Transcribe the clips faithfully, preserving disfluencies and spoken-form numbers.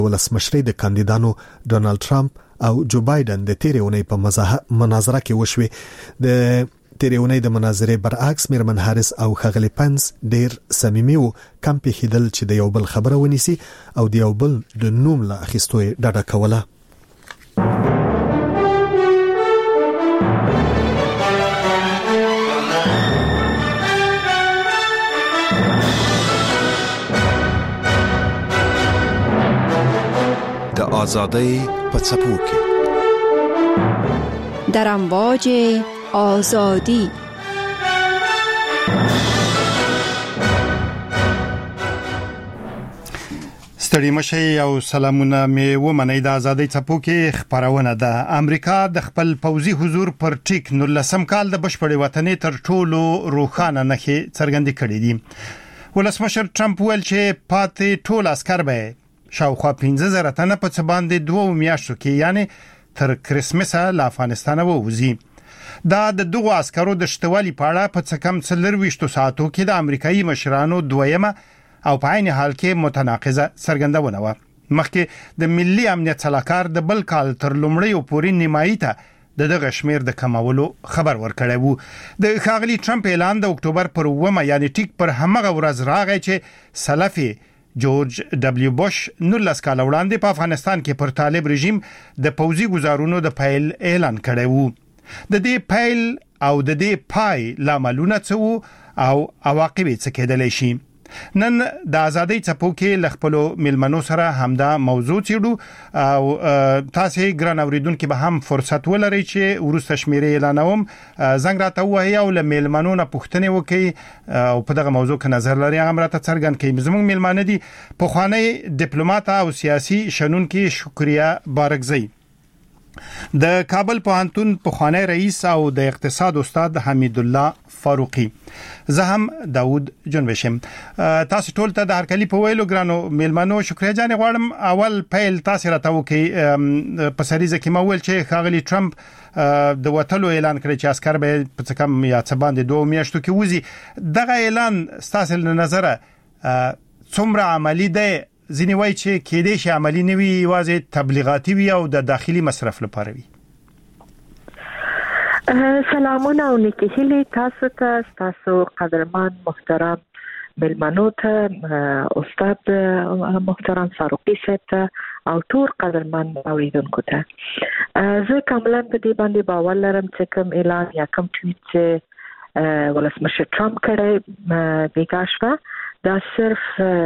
ولسمشرۍ د کاندیدانو ډونالد ټرمپ او جو بایدن د تیرې اونۍ په مناظره کې وشوي. د تیرې اونۍ د مناظرې برعکس میرمن هاریس او ښاغلي پنس ډیر صمیمي وو، کم پیښیدل چې د یو بل خبره ونیسي او د یو بل د نوم له اخیستو یې ډډه کوله. د آزادۍ په څپو کې در امواج آزادی. ستړي مشي او سلامونه می ومنئ. د آزادۍ څپو کې خبرونه ده. امریکا د خپل پوځي حضور پر ټیک نولسم کال د بشپړې وطنې تر ټولو روښانه نښې څرګندې کړې دي. ولسمشر ټرمپ ویل چې پاتې ټول عسكر به شاوخوا پنځه زره تنه په څه باندې دوه میاشتو کې یعنی تر کرسمسه له افغانستان ووځي. دا د دغو عسکرو د شتوالي په اړه په څه کم څلرويشت ساعتو کې د امریکایي مشرانو دویمه او په عین حال کې متناقضه څرګندونه و. مخکې د ملي امنیت صلاحکار د بل کال تر لومړی پورې نیمایي ته د دغه شمیر د کمولو خبر ورکړی وو. د ښاغلي ټرمپ اعلان د اکتوبر پر اوومه یعنی ټیک پر همغه ورځ راغی چې سلفي جورج ډبلیو بوش نولس کال وړاندې په افغانستان کې پر طالب رژیم د پوځي گزارونو د فایل اعلان کړی وو. د دې فایل او د دې پای لاملونه څه وو او عواقب څه کېدلی شي. نن د آزادۍ څپو کې لخپلو ملمنو سره همدا موضوع چیړو او تاسو ګران اوریدونکو به هم فرصت ولرئ چې ورسته شمیرې اعلانوم زنګ راته وایي او له ملمنو نه پوښتنه وکړي او په دغه موضوع کې نظر لري هغه راته څرګند کړي. زموږ ملمانه دي پخوانی ډیپلوماټ او سیاسي شنونکي شکریا بارکزی، د کابل پوهنتون پخوانی رئیس او د اقتصاد استاد حمید الله فاروقی، زه هم داوود جنبشم. تاسو ټول ته د هرکلی په ویلو ګرانو میلمنو شکریا جان غواړم. اول پیل تاسو راته وکي په سریزه کې مول چې ښاغلي ټرمپ د وټلو اعلان کړی چې عسكر به په څه کم یا څه باندې دوه میاشتو کې وځي. دغه اعلان تاسو له نظره څومره عملی دی؟ ځینې وایي چې کېدې شي عملی نه وي، یوازې تبلیغاتي وي او د داخلي مصرف لپاره وي. سلامونه او نیکهیلې تاسو ته، تاسو قدرمن محترم ملمنو ته، استاد محترم فاروقی صاحب او ټول قدرمن اوریدونکو ته. زه کاملا په دې باندې باور لرم چې کوم اعلان یا کوم ټویټ چې ولسمشر ټرمپ کړی بیګا شوه دا صرف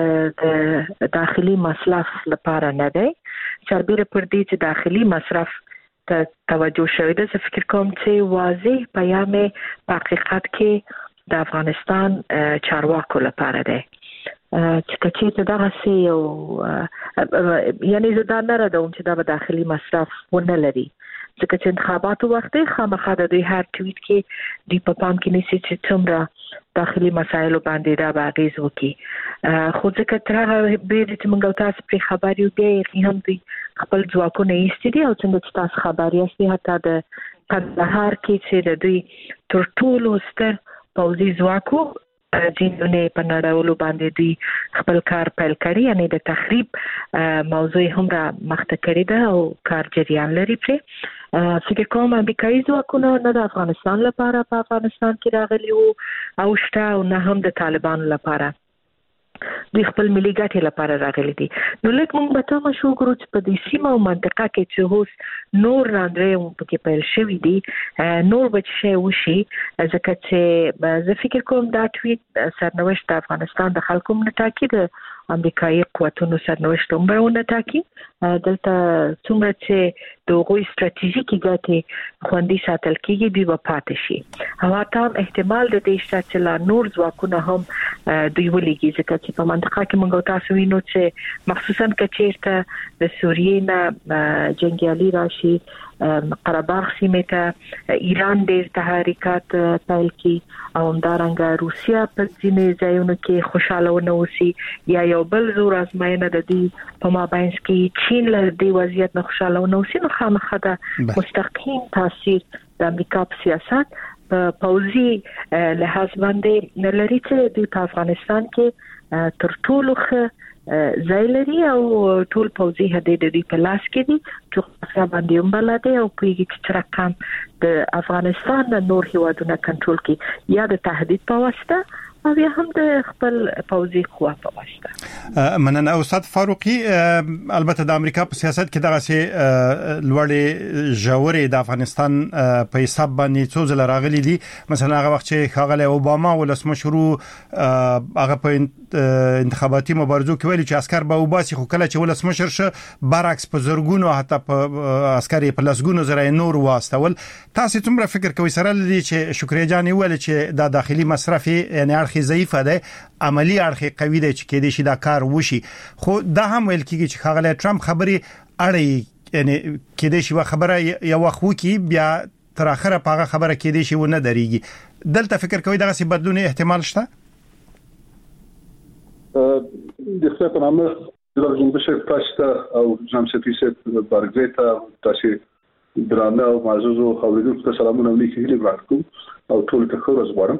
د داخلي مصرف لپاره نه دی، چربیره پر دې چې داخلي مصرف ته توجه شوی ده. زه فکر کوم چې واضح پیغام په حقیقت کې د افغانستان چارواکو لپاره دی چې کچې دغه سي او یعنی زه دا نه ردوم چې دا به داخلي مصرف ونه لري، ځکه چې انتخاباتو وخت خامخا د دوی هر ټویټ کې دوی په پام کې نیسي چې څومره داخلي مسایلو باندې دا به اغیز وکړي. خو ځکه تر هغه بیرته چې موږ تاسو پرې خبر یو بیا هم دوی خپل ځواکونه ایستي دي او څنګه چې تاسو خبر یاستئ حتی د کندهار کې چې د دوی تر ټولو ستر پوځي ځواکو ځینونه په نړیوالو باندې دوی خپل کار پیل کړی، یعنی د تخریب موضوع هم را مخته کړی ده او کار جریان لري. پرې فکر کوم امریکایي ځواکونه نه د افغانستان لپاره په افغانستان کې راغلي وو او شته او نه هم د طالبانو لپاره، دوی خپل ملي ګټې لپاره راغلي دي. نو لکه موږ به تمه شو ګورو چې په دې سیمه او منطقه کې چې اوس نور راندرې پکې پیل شوي دي نور به څه شی وشي، ځکه چې زه فکر کوم دا ټویټ سرنوشت د افغانستان د خلکو نه ټاکي، د امریکایي قوتونو سرنوشت هم به ونه ټاکي. دلته څومره چې د هغوی ستراتیژیکې ګټې خوندي ساتل کېږي دوی به پاتې شي او حتی هم احتمال د دې شته چې لا نور ځواکونه هم دوی ولیږي، ځکه چې په منطقه کې موږ تاسو وینو چې مخصوصا که چېرته د سوریې نه جنګیالي راشي قرهباغ سیمې ته ایران ډېر تحریکات پیل کړي او همدارنګه روسیه په ځینې ځایونو کې خوشحاله ونه اوسي یا یو بل زور ازموینه د دې په مابینځ کې چین له دې وضعیت نه خوشحاله ونه اوسي، نو خامخا د مستقیم تاثیر د امریکا په سیاست په پوځي لحاظ باندې لري چې د افغانستان کې تر ټولو ښه ځای لري او ټول پوځي هدې د دې په لاس کې دي چې باندې هم بلده او پیږي چې رقم د افغانستان د نور هیوادونو کنټرول کې یا د تهدید په واسطه او یا هم د خپل پوځي قوا په واسطه. مننه استاد فاروقي. البته د امریکا په سیاست کې دغه سي لوړې ژورې د افغانستان په حساب باندې څو ځله راغلي دي. مثلا هغه وخت چې خاغله اوباما ولسمشر هغه په انتخاباتي مبارزو کې ویلي چې عسكر به وباسي، خو کله چې ولسمشر شه برعکس په زرګونو حتی په عسكر په لسګونو زره نور واستول. تاسو څومره فکر کوئ سره لدی چې شکریا جان ویل چې د داخلي مصرف یعنی اړخ ضعیفه ده، عملی اړخ قوي ده چې کې دي شي دا کار وشي، خو دا هم ویل کیږي چې خاغله ټرمپ خبري اړي یعنی کې دي شي خبره یو وخت وکي بیا تر اخره پاغه خبره کې دي شي ونه دريږي. دلته فکر کوي دغه څه بدلون احتمال شته؟ د خپل په نامه د جنبشه تاسو او جناب سفیرت بارګریتا تاسو درانه او معزز او خوریدونکو ته سلامونه ولیکي ورکوم او ټول ته خبر زغوارم.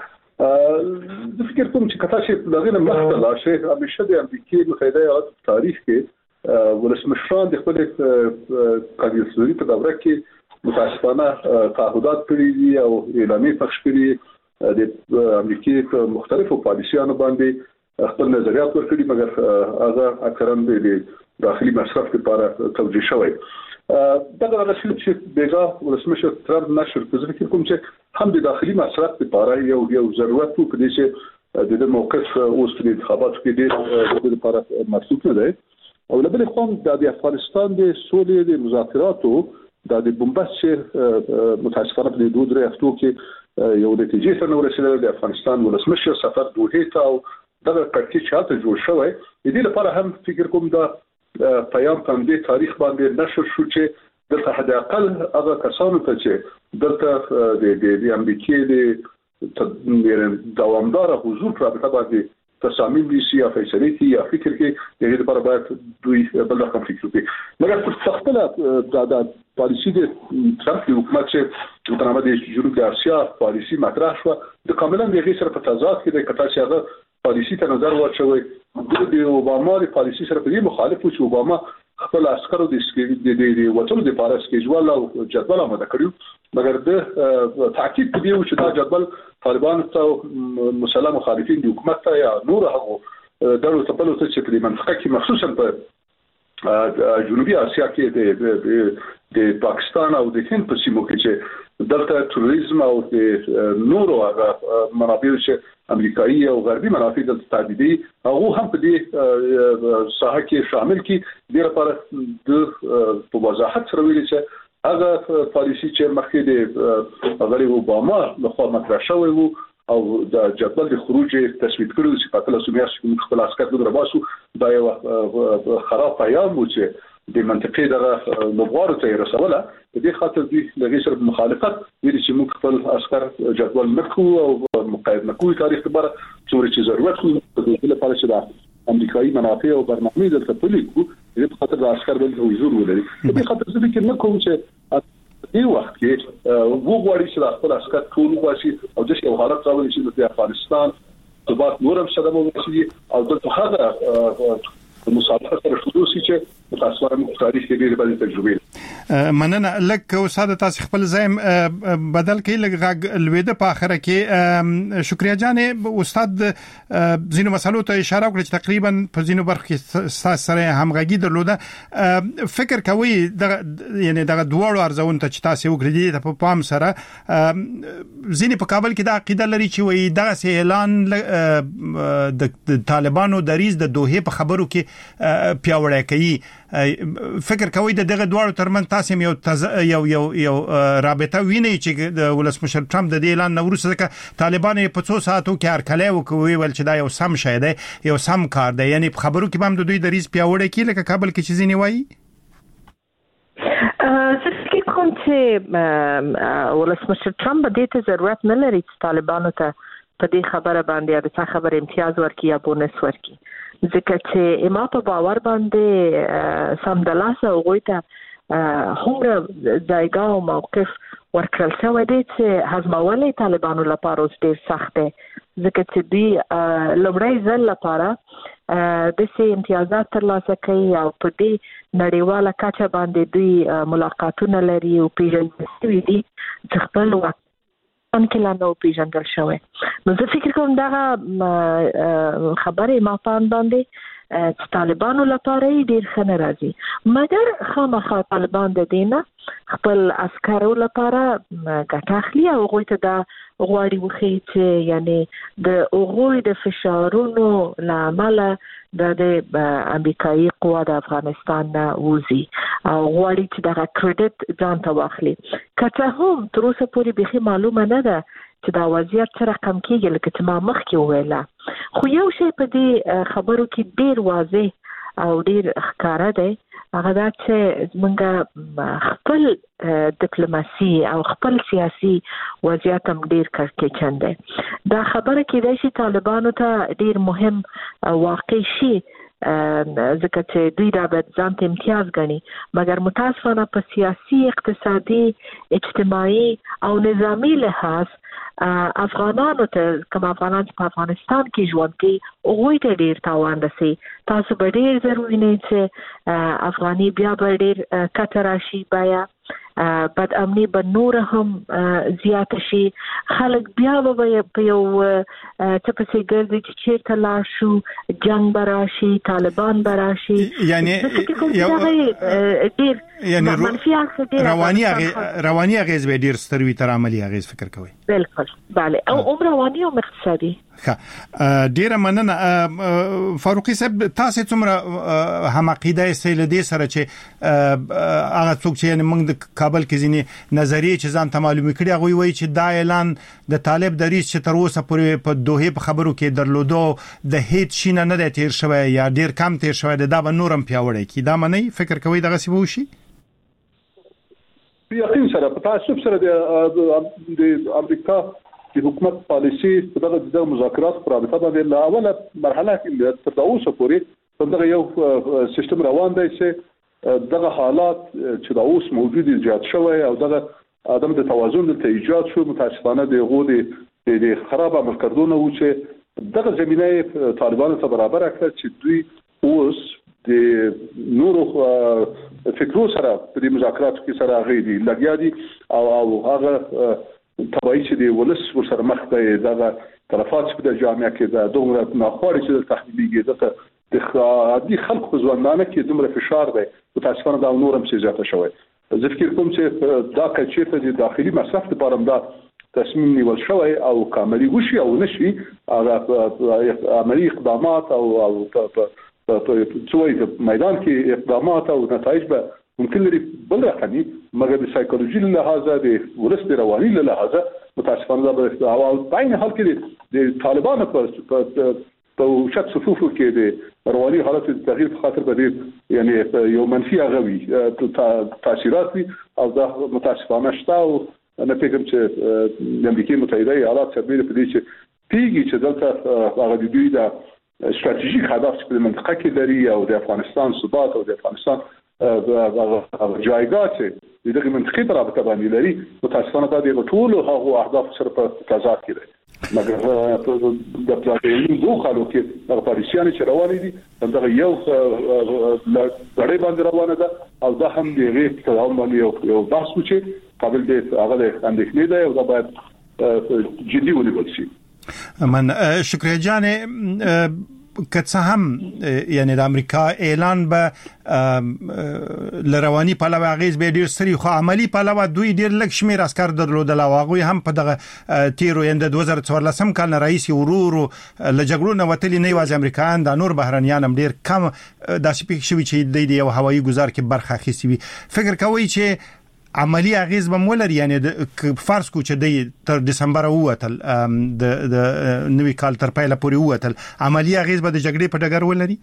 د فکر کوم چې کتا چې دغه مخته لا شي همیشه د امریکای متحده ایالات په تاریخ کې ولسمشران د خپل کاندیداتوري په دوره کې متاسفانه تعهدات کړی دي او اعلامیې پخش کړي د امریکای په مختلفو پالیسیانو باندې خپل نظریات ورکړي، مګر هغه اکثرا د داخلي مصرف لپاره توجیه شوی. دغه رسول چې بیګا ولسمشر ترامپ نشر کوي فکر کوم چې هم د داخلي مصرف لپاره یو یو ضرورت وو په دې چې د موقف اوس په انتخاباتو کې د لپاره مسؤل نه دی او لبل خو د افغانستان د سولې د مذاکراتو د بمبست متاسفانه په دوه درې هفتو کې یو نتیجې ته ورسېدل. د افغانستان ولسمشر سفر دوه ته او دغه کړکۍ چاته جوړ شوی د دې لپاره هم فکر کوم دا پیام په دې تاریخ باندې نشر شو چې دلته حد اقل هغه کسانو ته چې دلته د د امریکای د دوامدار حضور پر باندې تصامیم دي یا فیصله دي یا فکر کې د دې لپاره باید دوی بل رقم فکر وکړي. مګر په خپل د پالیسي د ترامپ حکومت چې په نامه د جنوب اسیا پالیسي مطرح شو د کاملا د غیر سره په تضاد کې د کتا چې هغه پالیسي ته نظر واچوي. د اوباما د پالیسي سره په دې مخالف و چې اوباما خپل عسکرو د د د وټلو د لپاره سکیجوال او جدول آماده کړیو، مګر د تاکید کوي چې دا جدول طالبان ته مسلمان مخالفین د حکومت ته یا نور هغه دغه تپلو ته چې په منطقه کې مخصوصا په جنوبي اسیا کې د د پاکستان او د هند په سیمو کې چې دلته تروریزم او د نورو هغه منابع چې امریکایي او غربي منافع د تعدیدي هغه هم په دې ساحه کې شامل کی د لپاره د په وضاحت سره ویل چې هغه پالیسي چې مخکې د غړي اوباما لخوا مطرح شوی وو او د جدول د خروج تصویب کړو چې په تاسو میاشت کې خپل عسكر دغه باسو دا یو خراب پیام و چې د منطقې دغه لوغوارو ته رسوله. په دې خاطر دوی لږه سره مخالفت ویل چې موږ خپل عسكر جدول نکو او مقاید نکو تاریخ لپاره څومره چې ضرورت وي په دې لپاره چې د امریکایي منافع او برنامه د تپلیکو د خاطر د عسكر بل حضور ولري. په دې خاطر زه فکر نکوم چې دې وخت کې وګورئ چې خپل عسكر ټول واسي او د یو حالت راوړي چې د افغانستان ثبات نورم صدمه وشي او د هغه مصالحه سره شروع شي چې تاسو هم تاریخ کې ډېر باندې تجربه. مننه لکه استاد تاسو خپل ځایم بدل کې لږ لويده په اخره کې شکریا جان استاد زینو مسالو ته اشاره وکړه چې تقریبا په زینو برخه کې تاسو سره همغږي درلوده. فکر کوي د یعنی دغه دوړو ارزون ته چې تاسو وکړي د په پام سره زینې په کابل کې د عقیده لري چې وي دغه اعلان د طالبانو د ریز د دوه په خبرو کې پیاوړی کوي. فکر کوي د دغه دوړو ترمن تاسو یو یو یو یو رابطه ویني چې د ولسمشر ټرمپ د اعلان نورو سره طالبان په څو ساعتو کې هرکلی وکوي ول چې دا یو سم شای دی یو سم کار دی، یعنی په خبرو کې هم د دوی د ریس پیاوړی کې لکه کابل کې چې ځینی وایي. څه کوم چې ولسمشر ټرمپ د دې ضرورت نه لري چې طالبانو ته په دې خبره باندې د څه خبر امتیاز ورکړي یا بونس ورکړي، ځکه چې ما په باور باندې سمدلاسه هغوی ته هومره ځایګه او موقف ورکړل شوی دی چې هضمول طالبانو لپاره اوس ډېر سخت دی، ځکه چې دوی لومړی ځل لپاره د سي امتیازات ترلاسه کوي او په دې نړیواله کچه باندې دوی ملاقاتونه لري او پیژندل دي چې خپل وخت ان کې لا نو پیژندل شوی. نو زه فکر کوم دا خبره ما پام باندې چې طالبانو لپاره ډیر ښه نه راځي، مګر خامخا طالبان د دینه خپل عسکرو لپاره ګټه اخلي او هغوی ته دا غواړي وښیي چې یعنی د هغوی د فشارونو له امله د امریکایي قوا د افغانستان نه وځي او غواړي چې دغه کریډټ ځان ته واخلي. که څه هم تر اوسه پورې بیخي معلومه نه ده چې دا وضعیت څه رقم کېږي، لکه چې ما مخکې وویله. خو یو شی په دې خبرو کې ډیر واضح او ډیر ښکاره دی، هغه دا چې زمونږ خپل ډیپلوماسي او خپل سیاسي وضعیت هم ډیر کړکېچن دی. دا خبره کېدای شي طالبانو ته ډیر مهم واقع شي ځکه چې دوی دا باید ځان ته امتیاز ګڼي، مګر متاسفانه په سیاسي، اقتصادي، اجتماعي او نظامي لحاظ افغانانو ته کوم افغانان په افغانستان کې ژوند کوي هغوی ته ډیر تاوان رسي. تاسو به ډیر ضرور وینئ چې افغاني بیا به ډیر کته راشي، بیا بد امني به نور هم زیاته شي، خلک بیا به په یو څه پسې ګرځي چې چیرته لاړ شو، جنگ به راشي، طالبان به راشي. یعنی ډیر منفي اړخ ډیر رواني رواني اغیز به ډیر ستر وي تر عملی اغیز فکر کوي. بالکل بله، او هم رواني او اقتصادي. ښه، ډیره مننه فاروقي صاحب. تاسو څومره هم عقیده یې له دې سره چې هغه څوک چې یعنی موږ د کابل کې ځینې نظریې چې ځان ته معلومې کړي هغوی وایي چې دا اعلان د طالب دریځ چې تر اوسه پورې په دوحې په خبرو کې درلودو د هیڅ شي نه دی تیر شوی یا ډیر کم تیر شوی دی، دا به نور هم پیاوړی کړي. دا منئ؟ فکر کوئ دغسې به وشي؟ یقین سره په تعصب سره د امریکا د حکومت پالیسي په دغه د مذاکرات پر رابطه باندې له اوله مرحله کې تر اوسه پورې په دغه یو سیستم روان دی چې دغه حالات چې د اوس موجود ایجاد شوی او دغه عدم د توازن د ایجاد شو، متاسفانه د غو د خراب عمل کردونه و چې دغه زمینه طالبانو ته برابر کړ چې دوی اوس د نورو فکرو سره په دې مذاکراتو کې سره غوړي دي لګیا دي او او هغه طبعي چې د ولس ورسره مخ دی، دغه طرفات چې د جامعه کې د دومره ناخوالي چې د تحلیلېږي دغه د عادي خلکو په ځوانانه کې دومره فشار دی، متاسفانه دا نور هم زیاته شوی. زه فکر کوم چې دا کچې ته د داخلي مصرف لپاره دا تصمیم نیول شوی او کاملي وشي او نشي هغه عملي اقدامات او او په څوې په میدان کې اقدامات او نتایج به ممکن لري بل رقمي، مګر د سایکولوژي له لحاظه د ولس د رواني له لحاظه متاسفانه دا او په عین حال کې د طالبانو په په شت صفوفو کې د رواني حالت د تغییر په خاطر باندې یعنی یو منفي غوي تاثیرات وي او دا متاسفانه شته او انا فکر چې د امریکای متحده ایالات سربېره په دې چې پیږي چې دلته هغه د دوی د استراتیژیک هدف په منطقه کې لري او د افغانستان ثبات او د افغانستان جایګاه چې دغه منطقې په رابطه باندې لري، متاسفانه دا د ټولو هغو اهداف سره په تضاد کې دی. مګر د پلانونو دوه خلکو کې د پالیسیانو چې روانې دي دغه یو لړۍ باندې روانه ده او دا هم د غیر تداوم باندې یو بحث و چې قابل دی هغه د اندېښنې دی او دا باید جدي ونیول شي. من شکریه جان. که څه هم یعنی د امریکا اعلان به لروانی پلوه اغیز به ډیر سری خو عملی پلوه دوی ډیر لږ شمیر عسكر درلودل او هغه هم په دغه تیرو اند دوه زره څوارلسم کال نه رئیس ورورو لجګړو نه وتلی نه واز امریکایان د نور بهرنیان هم ډیر کم داسې پېښ شوی چې د یو هوایي گزار کې برخه اخیستي وي. فکر کوي چې عملی اغیز به مولر یعنی فرض کو چې د تر دسمبر اوتل د د نوې کال تر پایله پورې اوتل عملی اغیز به د جګړې په ډګر ولري؟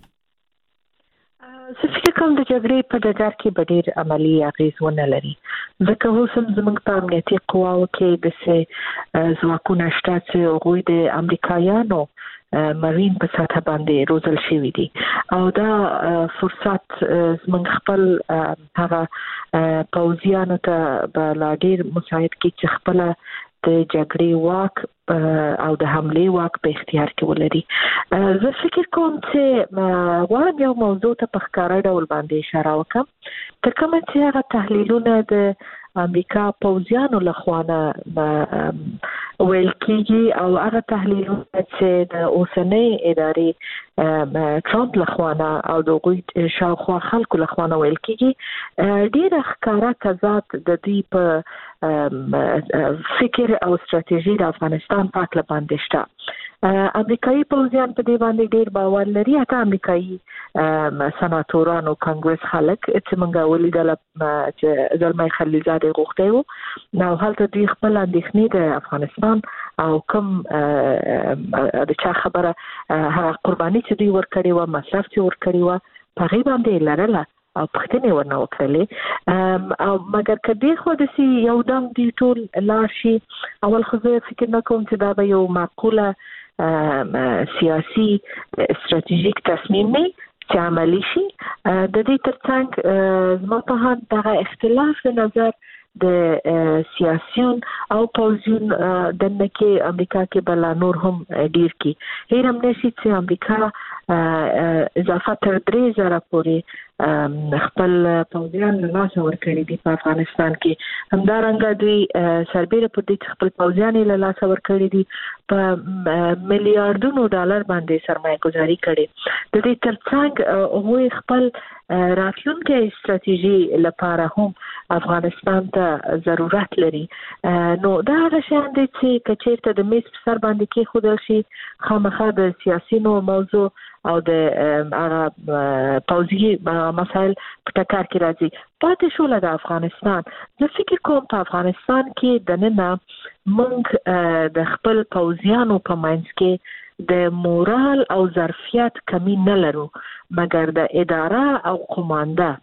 زه فکر کوم د جګړې په ډګر کې به ډېر عملی اغیز ونه لري، ځکه اوس هم زموږ په امنیتي قواو کې داسې ځواکونه شته چې هغوی د امریکایانو مارین په سطح باندې روزل شوي دي او دا فرصت زموږ خپل هغه پوځیانو ته به لا ډېر مساعد کړي چې خپله د جګړې واک او د حمله واک په اختیار کې ولري. زه فکر کوم چې غواړم یو موضوع ته په ښکاره ډول باندې اشاره وکړم. تر کومه چې هغه تحلیلونه د امریکا پوځیانو لخوانه ویل کېږي او هغه تحلیلونه چې د اوسنۍ ادارې ټرمپ لخوانه او د غوی شاوخوا خلکو لخوانه ویل کېږي ډېر ښکاره تضاد د دوی په فکر او ستراتیژي د افغانستان په اړه باندې شته. امریکایي پوځیان په دې باندې ډېر باور لري. اته امریکایي سناتورانو کانګرس خلک چې موږ ولیدل چې زلمي خلیلزاد غوښتي وو نو هلته دوی خپل اندېښنې د افغانستان او کوم د چا خبره هغه قرباني چې دوی ورکړي و مصرف چې ورکړي و په غي باندې لرله او پښتنې ورنه وکړلې او مګر کدی خو د سی یو دم دی ټول لاشي اول خو زه فکر نه کوم چې دا به یو معقوله سیاسي استراتیژیک تصمیم نه چې عملی شي. د دې ترڅنګ زما په هغه دغه اختلاف د نظر د سیاسيون او پوزیون د نکي امریکا کې بل نور هم ډیر کی هیر هم نشي چې امریکا اضافه تر درې زره پورې خپل پوزیان له لاسه ورکړي دي په افغانستان کې. همدارنګه دوی سربېره په دې خپل پوزیان له لاسه ورکړي دي په میلیارډونو ډالر باندې سرمایه گذاري کړي. د دې ترڅنګ هغوی خپل راتلونکي استراتیژي لپاره هم افغانستان ته ضرورت لري. نو دا هغه شیان دي چې کچېرته د میز په سر باندې کې خودل شي خامخا د سیاسي نو موضوع او د هغه پوځي مسایل په ټکر کې راځي. پاتې شو له افغانستان زه فکر کوم په افغانستان کې د نن موږ د خپل پوځیانو په منځ کې د مورال او ظرفیت کمی نه لرو مګر د اداره او قومانده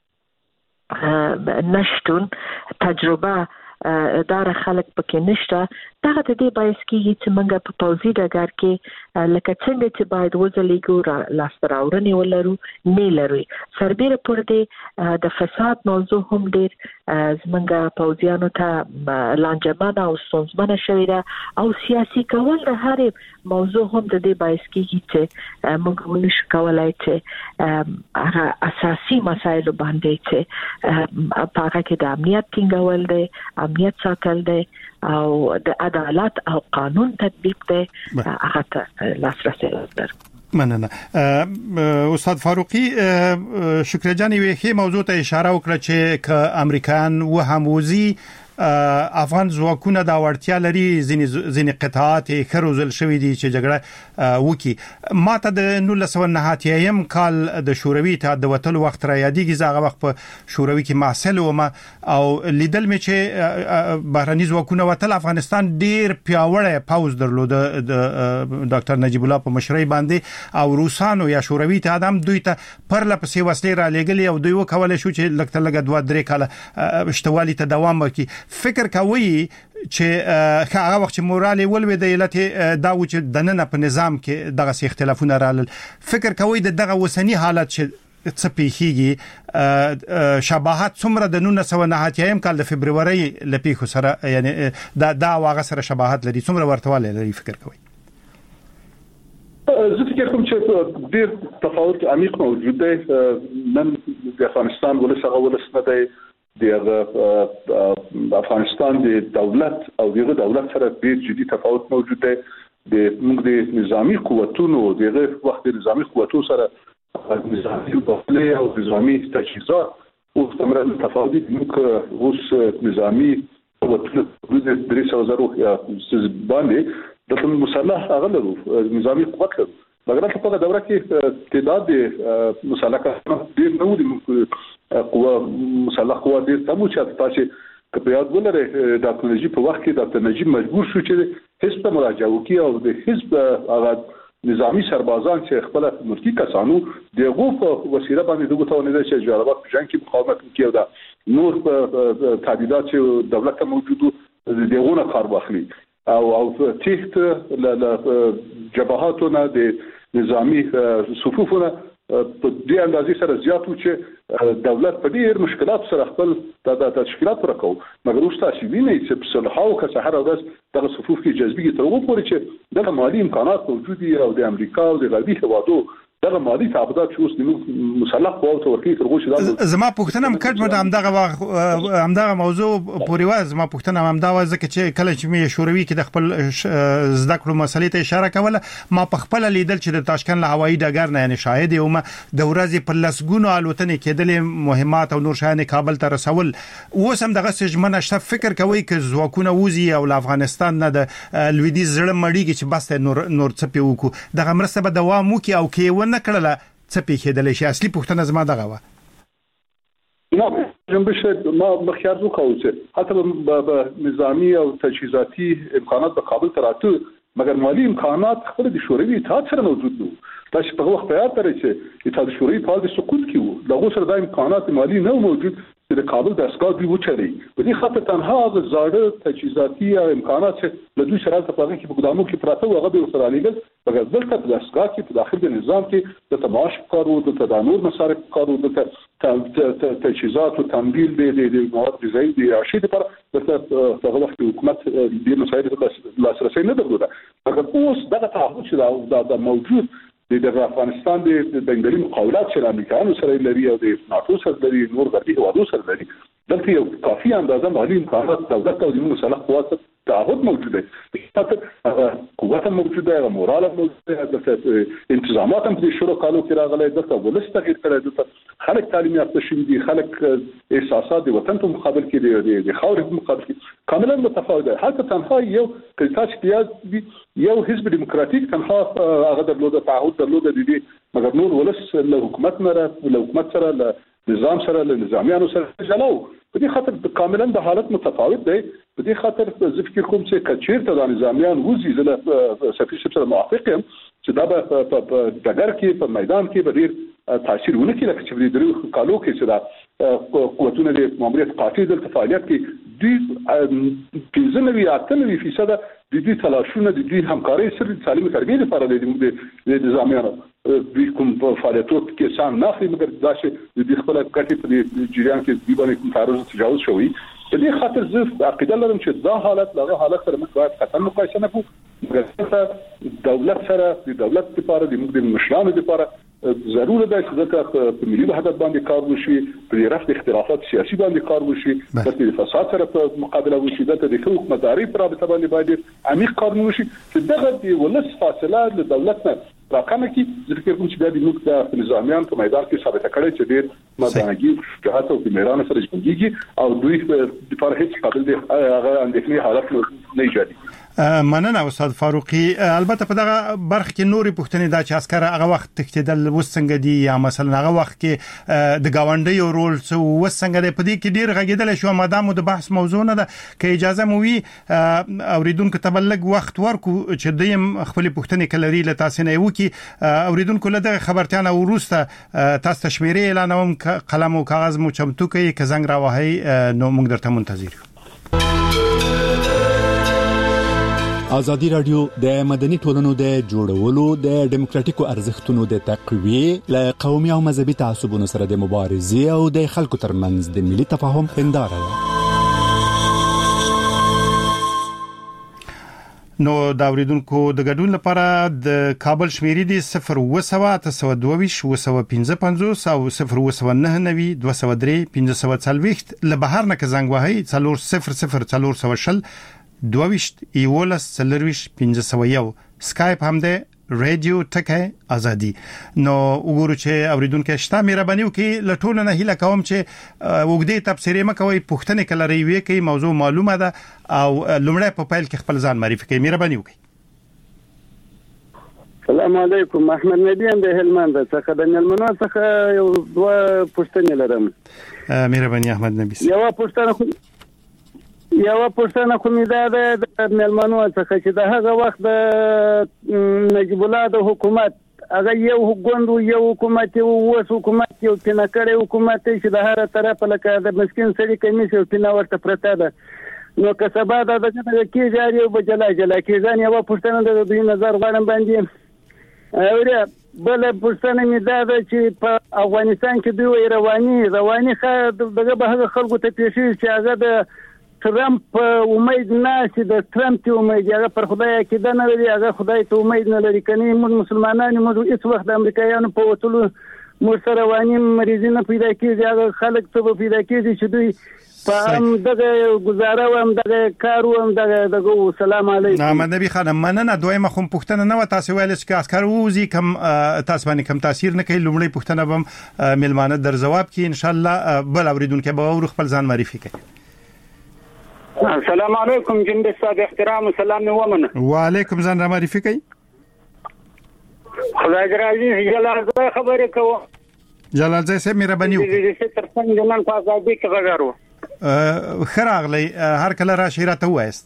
نشتون تجربه اداره خلک پکې نشته. دغه د دې باعث کېږي چې موږ په پوځي ډګر کې لکه څنګه چې باید وځلېږو لاسته راوړنې ولرو نه لرو. سربېره پر دې د فساد موضوع هم ډېر زموږ پوځیانو ته لانجمنه او ستونزمنه شوې ده او سیاسي کول د هرې موضوع هم د دې باعث کېږي چې موږ ونشو کولی چې هغه اساسي مسایلو باندې چې په هغه کې د امنیت ټینګول دی، امنیت ساتل دی او د عدالت او قانون تطبیق دی هغه ته لاسرسی لري. مننه. استاد فاروقی شکر جان ویخي موضوع ته اشاره وکړه چې ک امریکایان و هموزي افغان ځواکونه دا وړتیا لري ځینې ځینې قطاعات خروزل شوې دي چې جګړه وکي. ماته د نولس سوه نهه اتیا کال د شوروي اتحاد د وټل وخت را یادېږي. زغه وخت په شوروي کې محصل وم او لیدل مې چې بهرني ځواکونه وټل افغانستان ډیر پیاوړی پوز درلود د ډاکټر نجیب الله په مشرۍ باندې او روسانو یا شوروي اتحاد هم دوی ته پرله پسې وسلې را لېږلې او دوی وکولای شو چې لکه لګ دوه درې کاله اشتوالي ته دوام وکړي. فکر کوي چې هغه وخت چې مورال ولوي د علت دا و چې د نن په نظام کې دغه اختلافونه رالل. فکر کوي د دغه وسنی حالت چې څه پیښیږي شباهت څومره د نولس سوه نهه اتیا کال د فبرवरी لپیخو سره یعنی دا دا واغه سره شباهت لري څومره ورتواله لري فکر کوي؟ زه فکر کوم چې ډېر تفاوت عمیق موجود دی. نن د افغانستان ولسغه ولس نه دی د افغانستان د دولت او دغه دولت سره ډېر جدي تفاوت موجود دی. د موږ د نظامی قوتونو دغه وخت د نظامی قوتونو سره نظامی داخلي او نظامی تجهیزات او څومره تفاوت دي. موږ اوس نظامی قوتونو د درې سوه زره یا باندې د مسلح هغه لرو نظامی قوت لرو مګر په هغه دوره کې تعداد د مسلح کسانو ډېر نه و. قوه مسلح قوه ډېر کم و چې تاسو که په یاد ولرئ ډاکټر نجیب په وخت کې ډاکټر نجیب مجبور شو چې حزب ته مراجعه وکړي او د حزب هغه نظامی سربازان چې خپل ملکی کسانو دغه په وسیله باندې دغه توانیدل چې جوړه په جنگ کې مقاومت وکړي او دا نور په تعدیدات چې دولت موجودو دغه کار واخلي او او تحت ل جبهاتونه د نظامی صفوفونه په دې اندازې سره زیات و چې دولت په ډېر مشکلات سره خپل د تشکیلات ورکو مګر اوس تاسو وینئ چې په صلحاو که سحر ورځ دغه صفوف کې جذبي تر وګورئ پورې چې دغه مالي امکانات موجود دي او د امریکا او د غربي هیوادو دغه مالي تعهدات چې اوس د مسلح قواو ورکی تر غوښه دا زما پوښتنه مکټ مده همدغه همدغه موضوع پورې واز زما پوښتنه همدا واز چې کله چې مې شوروي کې د خپل زده کړو مسلې ته اشاره کوله ما په خپل لیدل چې د تاشکند له هوایي ډګر نه یعنی شاهد یم د ورځې پر لسګونو الوتنې کېدلې مهمات او نور شیان کابل ته رسول اوس هم دغه سجمنه شته فکر کوي چې ځواکونه وزي او افغانستان نه د لویدیز زړه مړیږي چې بس نور نور څه پیوکو دغه مرسته به دوام وکي او کې نه کړله څه پیښېدلی شي اصلي پوښتنه زما دغه وه ما جنبش ما مخیار وکړو چې حتی به نظامی او تجهیزاتي امکانات په کابل ته راته مګر مالی امکانات خپل د شوروي اتحاد سره موجود وو تاسو په وخت یاد لرئ چې اتحاد شوروي په حال سقوط کې وو دغه سره د امکانات مالی نه موجود د کابل د اسکا دی وچلي په دې خاطر تنها د زاړه تجهیزاتي او امکانات چې له دوی سره په پاګه کې په ګدامو کې پراته وغه به سره لګل مګر دلته په اسکا کې په داخل د نظام کې د تماش کارو د تدانور مصارف کارو د تجهیزات او تمویل د مواد غذایی د عشید پر دغه وخت حکومت د مسایل لاسرسي نه درلوده مګر اوس دغه تعهد چې دا موجود د افغانستان د دنګلي مقاولات چې امریکایانو سره لري او د ناتو سره لري نور غربي هیوادو سره لري دلته یو کافي اندازه مالي امکانات دولت او د مسلح قوات تعهد موجود دی خاطر قوت موجوده او مورال موجوده د انتظامات هم د شورا کالو کې راغلي دلته ولست تغیر کړی دلته خلک تعلیم یافته شوي دي خلک احساسات د وطن په مقابل کې دي د خاورې په مقابل کې کاملا متفاوت دی حتی تنها یو کلتاش پیاز یو حزب دیموکراتیک تنها هغه درلوده تعهد درلوده دي مګر نور ولس له حکومت نه له حکومت سره له نظام سره له نظامیانو سره جلاو په دې خاطر کاملا د حالت متفاوت دی په دې خاطر زه فکر کوم چې کچیر ته د نظامیان وزي زله سفیر سره موافق یم چې دا په ډګر کې په میدان کې به ډیر تاثیر ونه کړي لکه چې د درو کالو کې چې دا قوتونه د ماموریت قاطع د فعالیت کې دوی پنځه نوي اته نوي فیصد د دې تلاشونه د دې همکاري سره د سالم تربیه لپاره د نظامیانو دوی کوم په فعالیتو کې سم نه اخلي مګر دا چې د خپل کټي په جریان کې دی باندې کوم تعرض تجاوز شوی په دې خاطر زه عقیده لرم چې دا حالت له حالت سره موږ باید خطر مقایسه نه کوو مګر دولت سره د دولت لپاره د موږ د مشرانو لپاره ضروري ده چې په ملي وحدت باندې کار وشي په رفع اختلافات سیاسي باندې کار وشي د فساد سره په مقابله وشي د حکومتداري پر رابطه باندې باید عمیق کار وشي چې دغه د ولس فاصله له دولت نه راکمه کی ذکر کوم چې د موږ د نظامیان په میدان کې ثابت کړي چې ډېر مدانګي شجاعت او میران سره ژوندېږي او دوی د پر هیڅ قابل دي هغه اندېښنې حالت نه ایجادي مننه استاد فاروقي البته په دغه برخه کې نوري پوښتنې دا چې عسكر هغه وخت تختیدل وسنګ دي یا مثلا هغه وخت کې د گاونډي رول څو وسنګ دي په دې کې ډیر غږیدل شو مادام د بحث موضوع نه ده کې اجازه مو وي اوریدونکو تبلغ وخت ورکو چې دیم خپل پوښتنې کلري له تاسو نه وکي اوریدونکو له دغه خبرتيانه ورسته تاسو تشمیري اعلانوم قلم او کاغذ مو چمتو کوي که زنګ راوهي نو موږ درته منتظر یو ازادي رادیو د مدني ټولنو د جوړولو د ډیموکراتیکو ارزښتونو د تقویه ل قومي او مذهبي تعصبونو سره د مبارزې او د خلکو ترمنځ د ملي تفاهم هنداره ده. نو دا اوریدونکو د ګډون لپاره د کابل شمیرې دي صفر اوه سوه اته سوه دوه ویشت اوه سوه پنځه پنځوس او صفر اوه سوه نهه نوي دوه سوه درې پنځه سوه څلوېښت له بهر نه که زنګ وهئ څلور صفر صفر څلور سوه شل دوه ویشت یولس څلرویشت پنځه سوه یو سکایپ هم ده رادیو ټکه ازادي. نو وګورو چې اوریدونکو شته مهرباني وکړئ لټول نه هیله کوم چې وګړي تبصره مکوي پښتنه کله ریوي کوي موضوع معلومه ده او لومړی په پایل کې خپل ځان معرفي کوي مهرباني وکړئ. السلام علیکم احمد نبی ام د هلمند څخه د ملمنو څخه یو دوه پښتنه لرم. مهرباني احمد نبی. یو پښتنه یو پښتنه خو می ده د ملمنو څخه چې د هغه وخت د نجیب الله د حکومت هغه یو غوند یو حکومت یو وس حکومت یو تنکړې حکومت چې د هر طرف لکه د مسكين سړي کمیس او تنا ورته پرته ده نو که سبا د دغه کې جاري او بجلا جلا کې ځان یو پښتنه د دوی نظر غواړم باندې اوریا بل پښتنه می دا ده چې په افغانستان کې دوی رواني رواني دغه به خلکو ته پیښې چې هغه د ترامپ امید نه چې د ترامپ ته امید هغه پر خدای کې نه لري هغه خدای ته امید نه لري کني موږ مسلمانان موږ هیڅ وخت د امریکایانو په وټلو موږ سره رواني مریضي نه پیدا کیږي هغه خلک ته پیدا کیږي چې دوی په هم دغه گزاره و هم دغه کار و هم دغه دغه سلام علیکم محمد نبی خانم مننه دویمه خو پښتنه نه و تاسو ویل چې عسكر ووزي کم تاسو باندې کم تاثیر نه کوي لومړی پښتنه بم ملمانه در جواب کې ان شاء الله بل اوریدونکو به ور خپل ځان معرفي کوي السلام علیکم جناب صاحب احترام و سلام ومنه وعلیکم ځان را معرفي کوي خدای دې راځي جلال زه خبرې کوم جلال زه سه مهرباني وکړئ چې تر څنګه نن په ازادي کې غږارو خراغلی هر کله را شیراته وایست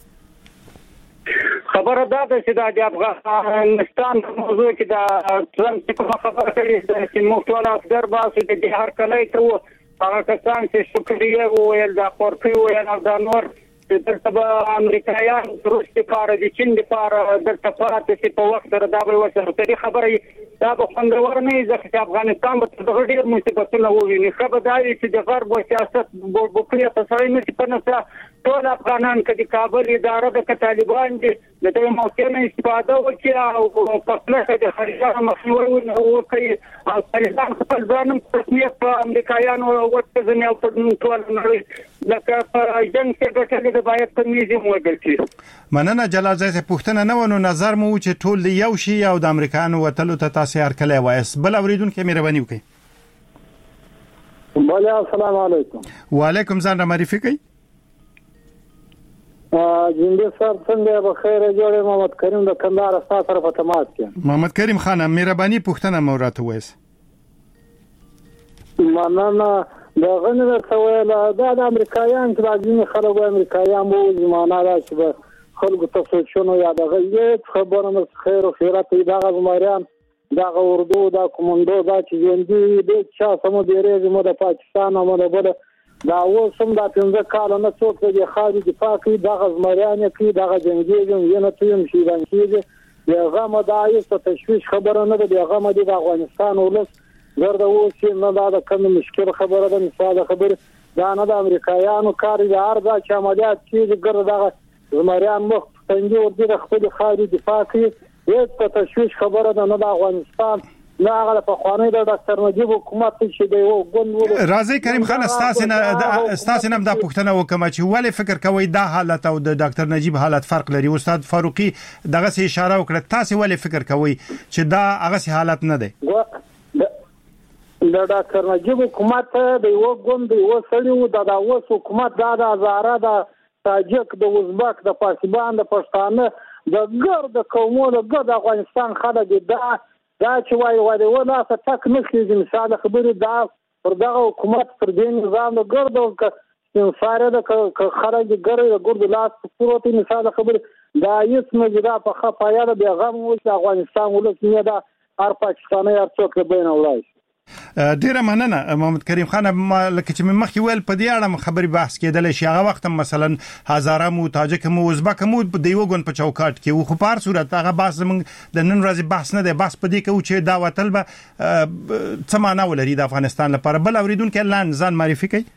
خبره دا ده چې د افغانستان موضوع کې د ترامپ کومه خبره کړې چې موږ ټول افغان باسو د هر کله ته هغه کسان چې شکریه وویل دا خورپی وویل او دا نور دلته به امریکایان روس لپاره د چین لپاره دلته پاتې چې په وخت سره دا به وسره خبره دا به خوندور نه ځکه چې افغانستان به دغه ډېر مصیبتونه وویني ښه به دا وي چې د غرب او سیاست بوکلي په سره نه چې په نسه ټول افغانان که د کابل اداره د طالبان دي د دې موقع نه استفاده وکړي او په خپله د خارجه مخنیوي وکړي او طالبان خپل ځان په رسمیت په امریکایانو وڅځني او په ټول نړۍ لکه په جنګ کې ګټلې د باید په میزم وګرځي مننه جلال زه پښتنه نه ونو نظر مو چې ټول یو شي او د امریکانو وتلو ته تاسو هر کله وایس بل اوریدونکو مهرباني وکړئ بله السلام علیکم وعلیکم ځان را معرفي کوي جنبه صاحب څنګه به خیر جوړه محمد کریم د کندهار استاد سره په تماس کې محمد کریم خان مهرباني پښتنه مورات وایس مننه دا غنه څویل دا د امریکایان چې راځي خلک امریکایان وو زمانه راځي خلکو ته سوچونه یا دغه یې خبره مس خیر او خیرات دا غمریان دا اردو دا کومندو دا چې ژوندۍ د چا سمو ډیره زموږ د پاکستان او د بل دا اوسم دا څنګه کال نه څوک د خارجي دفاع کوي دا غمریان کوي دا جنگي یم تیم شي باندې یا غم دا یو تشویش خبره نه ده هغه مده د افغانستان ولس ګرځو چې نه دا کوم مشکل خبره ده مثال خبره دا نه د امریکایانو کار دی ارزه چې عملیات چې ګرځي دا زمریان مخ څنګه ورته د خپل خارجي دفاع کوي هیڅ تشویش خبره ده نه د افغانستان نه هغه په خوانې د ډاکټر نجیب حکومت چې دی و ګوند راځي کریم خان استاد نه استاد نه د پښتنه وکم چې ولې فکر کوي دا حالت او د ډاکټر نجیب حالت فرق لري استاد فاروقي دغه څه اشاره وکړه تاسو ولې فکر کوي چې دا هغه حالت نه دی د ډاکټر نجیب حکومت د یو ګوند یو سړیو د داوس حکومت دا د هزاره د تاجک د ازبک د پاکستان د پښتانه د ګرد قومونو د ګرد افغانستان خلک دا دا چې وایي وایي ولا څه تک نه کیږي مثال خبرې دا پر دغه حکومت پر دې نظام د ګرد او انفاره د خلک ګرد د ګرد لاس پروتي مثال خبرې دا هیڅ مجدا په خپایا د پیغام و چې افغانستان ولسمه دا هر پاکستاني هر څوک بین اولای ډیره مننه محمد کریم خان لکه چې مخکې ویل په دې اړه خبري بحث کېدل شي هغه وخت مثلا هزاره مو تاجک مو ازبک مو د یو ګون په چوکاټ کې خو په هر صورت هغه بحث د نن ورځې بحث نه دی بحث په دې کې چې دا وتل به څه معنا ولري د افغانستان لپاره بل اوریدونکو لاند ځان معرفي کوي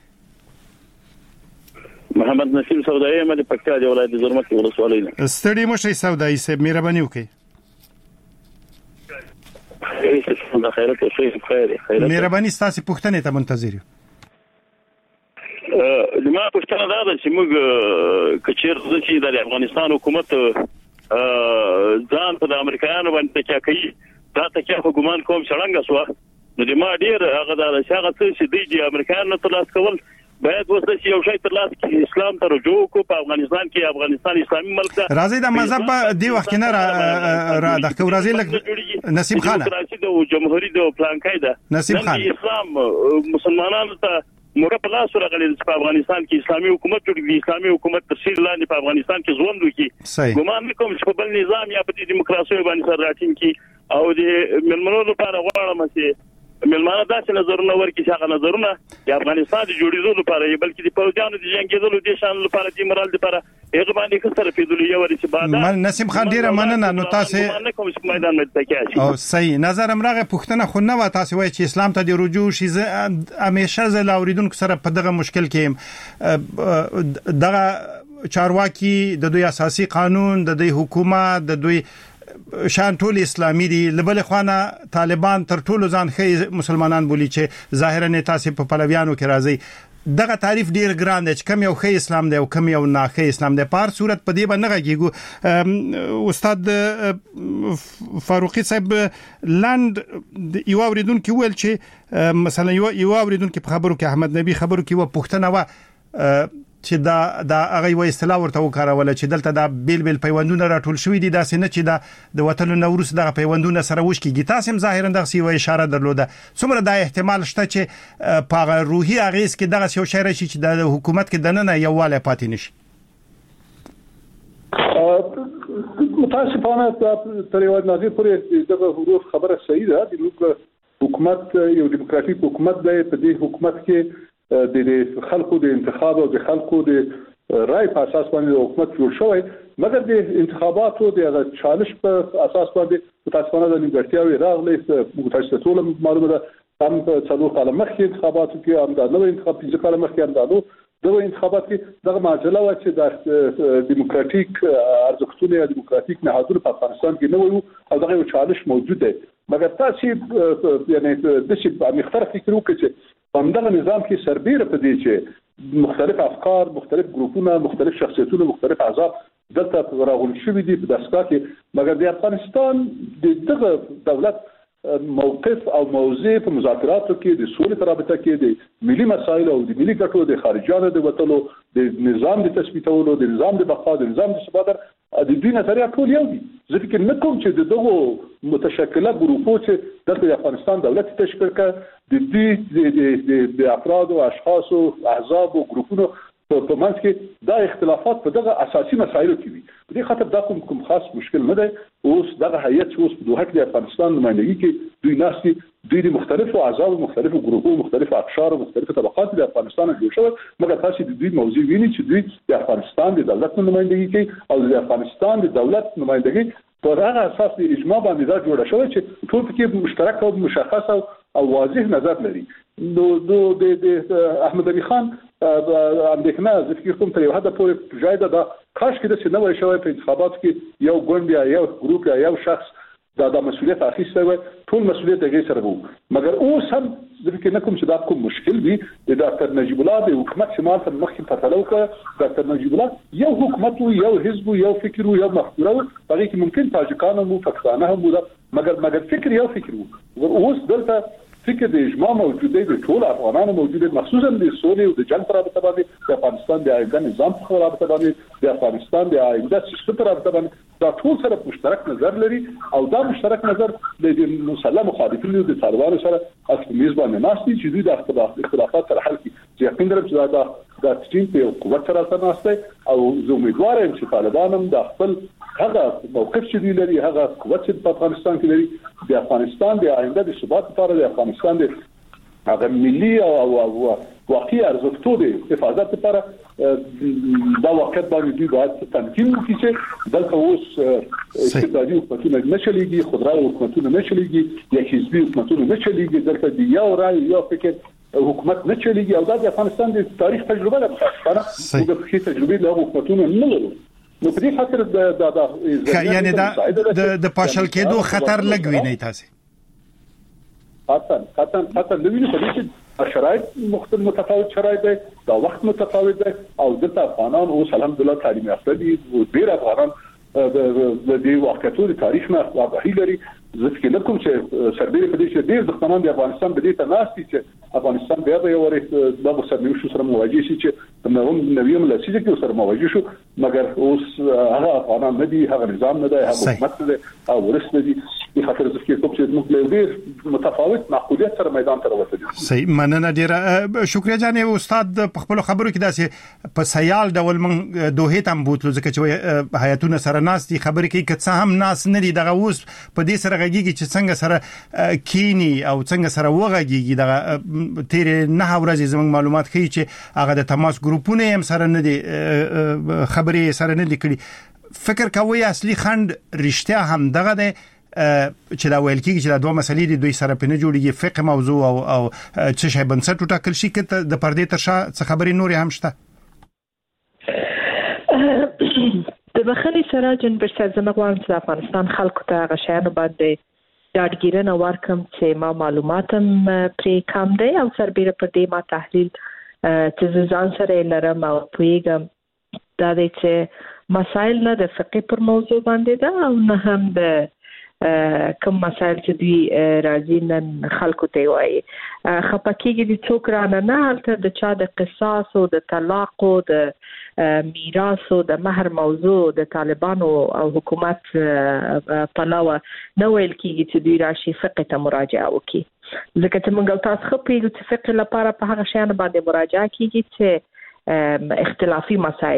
محمد نسیم سودایي مې د پکتیا د ولایت زرمت ولسوالۍ نه ستړي مو شي سودایي صاحب مهرباني وکړئ مهرباني ستاسو پوښتنه ته منتظر یو زما پوښتنه دا ده چې موږ کچیر چې د افغانستان حکومت ځان په امریکایانو باندې تکیه کوي دا تکیه حکومت کوم څنګه سو نو د ما ډیر هغه د هغه څه چې د امریکایانو تلاش کول باید وسه چې یو شی تر لاس کې اسلام ته رجوع کو په افغانستان کې افغانستان اسلامي ملک ده راځي د مذهب دی وخت نه را د راځي لکه نسیم خان د جمهوریت د پلان کایده نسیم خان اسلام مسلمانانو ته موږ په لاس راغلي په افغانستان کې اسلامي حکومت جوړ اسلامي حکومت تشکیل لاندې په افغانستان کې ژوند وکړي ګمان کوم چې په بل نظام یا په دیموکراسي باندې سره راټینګ کی او د ملمنو لپاره غواړم چې ملمانه داسې نظرونه ورکړي چې هغه نظرونه د افغانستان د جوړېدو لپاره بلکې د پوځیانو د جنگېدلو د شان لپاره د مرال لپاره هغه باندې کثر پیدل یو ورته بعد من نسیم خان ډیره مننه. نو تاسو نه کوم چې میدان متکاشي او صحیح نظر امرغه پښتنه خو نه و تاسو وایي چې اسلام ته د رجوع شي همیشه ز لاوریدونکو سره په دغه مشکل کې دغه چارواکي د دوی اساسي قانون د دوی حکومت د دوی شان ټول اسلامي دي لبل خوانه طالبان تر ټولو ځان خې مسلمانان بولی چې ظاهرا نه تاسو په پلویانو کې راځي دغه تعریف ډیر ګران دی چې کم یو خې اسلام دی او کم یو نه خې اسلام دی په هر صورت په دې باندې غږیږو. استاد فاروقي صاحب لاند یو اوریدونکو ویل چې مثلا یو یو اوریدونکو په خبرو کې احمد نبی خبرو کې و پښتنه و چې دا دا هغه وې اصطلاح ورته وکړول چې دلته دا بیل بیل پیوندونه راټول شوې دي دا سینه چې دا د وطن نوروز دغه پیوندونه سره وشکیږي. تاسو هم ظاهرا دغه سی و اشاره درلوده څومره دا احتمال شته چې په روحي اغیز کې دغه یو شی راشي چې د حکومت کې دننه یووالی پاتې نشي؟ متاسفانه تر یو اندازې پورې دغه حروف خبره صحیح ده. د حکومت یو دیموکراتیک حکومت دی. په دې حکومت کې د خلکو د انتخاب او د خلکو د رائے په اساس باندې حکومت جوړ شوی مګر د انتخاباتو د چالش په اساس باندې متاسفانه د نیمګړتیاوې راغلي. متاسفانه ټول معلومه ده هم په څلور کال مخکې انتخاباتو کې هم د نوې انتخاب پنځه کال مخکې هم د دغه انتخابات کې دغه معجزه و چې د دیموکراتیک ارزښتونو یا دیموکراتیک نهادونو په افغانستان کې نه وو او دغه چالش موجود دی. مګر تاسو یعنی د څه مختلف فکر وکړي په دغه نظام کې سربېره په دې چې مختلف افکار مختلف ګروپونه مختلف شخصیتونه مختلف احزاب دلته راغونډ شوي دي په دستګاه کې مګر د افغانستان د دغه دولت موقف او موضوع په مذاکراتو کې د سولې په رابطه کې د ملي مسایل او د ملي ګټو د خارجانو د وټلو د نظام د تثبیتولو د نظام د بقا د نظام د ثبات د دوی نظریه ټول یو دي. زه فکر نه کوم چې دغه متشکله ګروپو چې د افغانستان دولت تشکیل کړ د دې د افراد او اشخاص او احزاب او ګروپونو په منځ کې دا اختلافات په دغه اساسي مسایلو کې وي. په دې خاطر دا کوم کوم خاص مشکل نه دی. اوس دغه هیئت اوس په دوحه کې د افغانستان نمائندګي کې دوی ناسي دوی د مختلفو احزاب مختلفو ګروپونو مختلفو اقشار او مختلفو طبقات د افغانستان جوړ شوی مګر تاسو د دوی موضوع ویني چې دوی د افغانستان د دولت نمائندګي کوي او د افغانستان د دولت نمائندګي په هغه اساس د اجماع باندې دا جوړ شوی چې ټول کې مشترک او مشخص او واضح نظر لري. نو د احمد علي خان اندېښنه زه فکر کوم تر یو حد پورې جای ده دا کاش کې د نوې شوی په انتخاباتو کې یو ګوند یا یو ګروپ یا یو شخص دا د مسؤلیت اخیسته وي ټول مسؤلیت هغه سره وو مګر اوس هم زه فکر نه کوم چې دا کوم مشکل وي. د ډاکټر نجیب الله د حکومت شمال ته مخکې پټلو کې ډاکټر نجیب الله یو حکومت یو حزب یو فکر یو مفکوره هغه کې ممکن تاجکان او پاکستان هم وو مګر مګر فکر یو فکر وو. اوس دلته فکر د اجماع موجوده د ټول افغانانو موجوده مخصوصا د سولې او د جنګ پر رابطه باندې د افغانستان د آینده نظام پر رابطه باندې د افغانستان د آینده سیستم پر رابطه باندې دا ټول سره مشترک نظر لري او دا مشترک نظر د مسلم مخالفینو د طالبانو سره اصلي میز باندې ناشتي چې دوی د اختلافات سره حل کړي. یقین لرم چې دا د ټیم په قوت سره سره ناشته او زه امیدوار یم چې طالبان هم د خپل هغه موقف چې دی لري هغه قوت چې په افغانستان کې لري د افغانستان د آینده د ثبات لپاره د افغانستان د هغه ملي او واقعي ارزښتونو د حفاظت لپاره دا وخت باندې دوی باید تمکین وکړي چې دلته اوس استبدادي حکومتونه نه چلیږي خودرای حکومتونه نه چلیږي یا حزبي حکومتونه نه چلیږي دلته د یو رای یو فکر حکومت نه چلیږي او دا د افغانستان د تاریخ تجربه ده متاسفانه موږ په هیڅ تجربه له حکومتونو نه لرو. نو په دې خاطر د د یعنی دا د پاشل کېدو خطر لګوي نه تاسو خاطر خاطر خاطر د وینې په دې چې شرایط مختلف متفاوت شرایط دي دا وخت متفاوت دي او د افغانان او الحمدلله تعلیم یافته دي او ډیر افغانان د دې واقعیتونو تاریخ نه واضح لري. زه فکر کوم چې سربېره په دې چې ډیر ځخنان د افغانستان په دې ته ناشتي چې افغانستان بیا به یو ورې د سرنوشت سره مواجه شي چې نو نویم لسیزه کې سره مواجه شو مګر اوس هغه افغانان نه دي هغه نظام نه دی هغه حکومت نه دی او ورسته دي په خاطر زه فکر کوم چې موږ له ډیر متفاوت معقولیت سره میدان ته راوځو. صحیح مننه ډیره شکریا جان استاد په خپل خبرو کې داسې په سیال ډول من دوه تم بوتلو ځکه چې هیئتونه سره ناس دي خبرې کوي که څه هم ناس نه دي دغه اوس په دې سره غږیږي چې څنګه سره کینی او څنګه سره وغږیږي د تیر نه ورځې زموږ معلومات ښیي چې هغه د تماس ګروپونه هم سره نه دي خبرې سره نه لیکلي. فکر کوي اصلي خند رښتیا هم دغه ده چې دا ویل کېږي چې دا دوه مسلې دي دوی سره په نه جوړیږي فقه موضوع او او څه شی بنسټ ټاکل شي کته د پردې تر شا څه خبرې نور هم شته. د بخښنې سره جن برسر زمغوان د افغانستان خلکو ته هغه شیانو باندې ډاډګیرنه ورکم چې ما معلوماتم پرې کم دی او سربېره پر دې ما تحلیل چې ځان سره لرم او پوهیږم دا دی چې مسایل نه د فقه پر موضوع باندې ده او نه هم د کوم مسایل چې دوی راځي نن خلکو ته وایي خپکیږي د څوک رانه نه هلته د چا د قصاص او د طلاق او د میراث او د مہر موضوع د طالبانو او حکومت پلاوه نه ویل کېږي چې دوی راشي فقه ته مراجعه وکړي ځکه چې موږ تاسو خو پیږو چې فقه لپاره په هغه شیانو باندې مراجعه کېږي چې اختلافي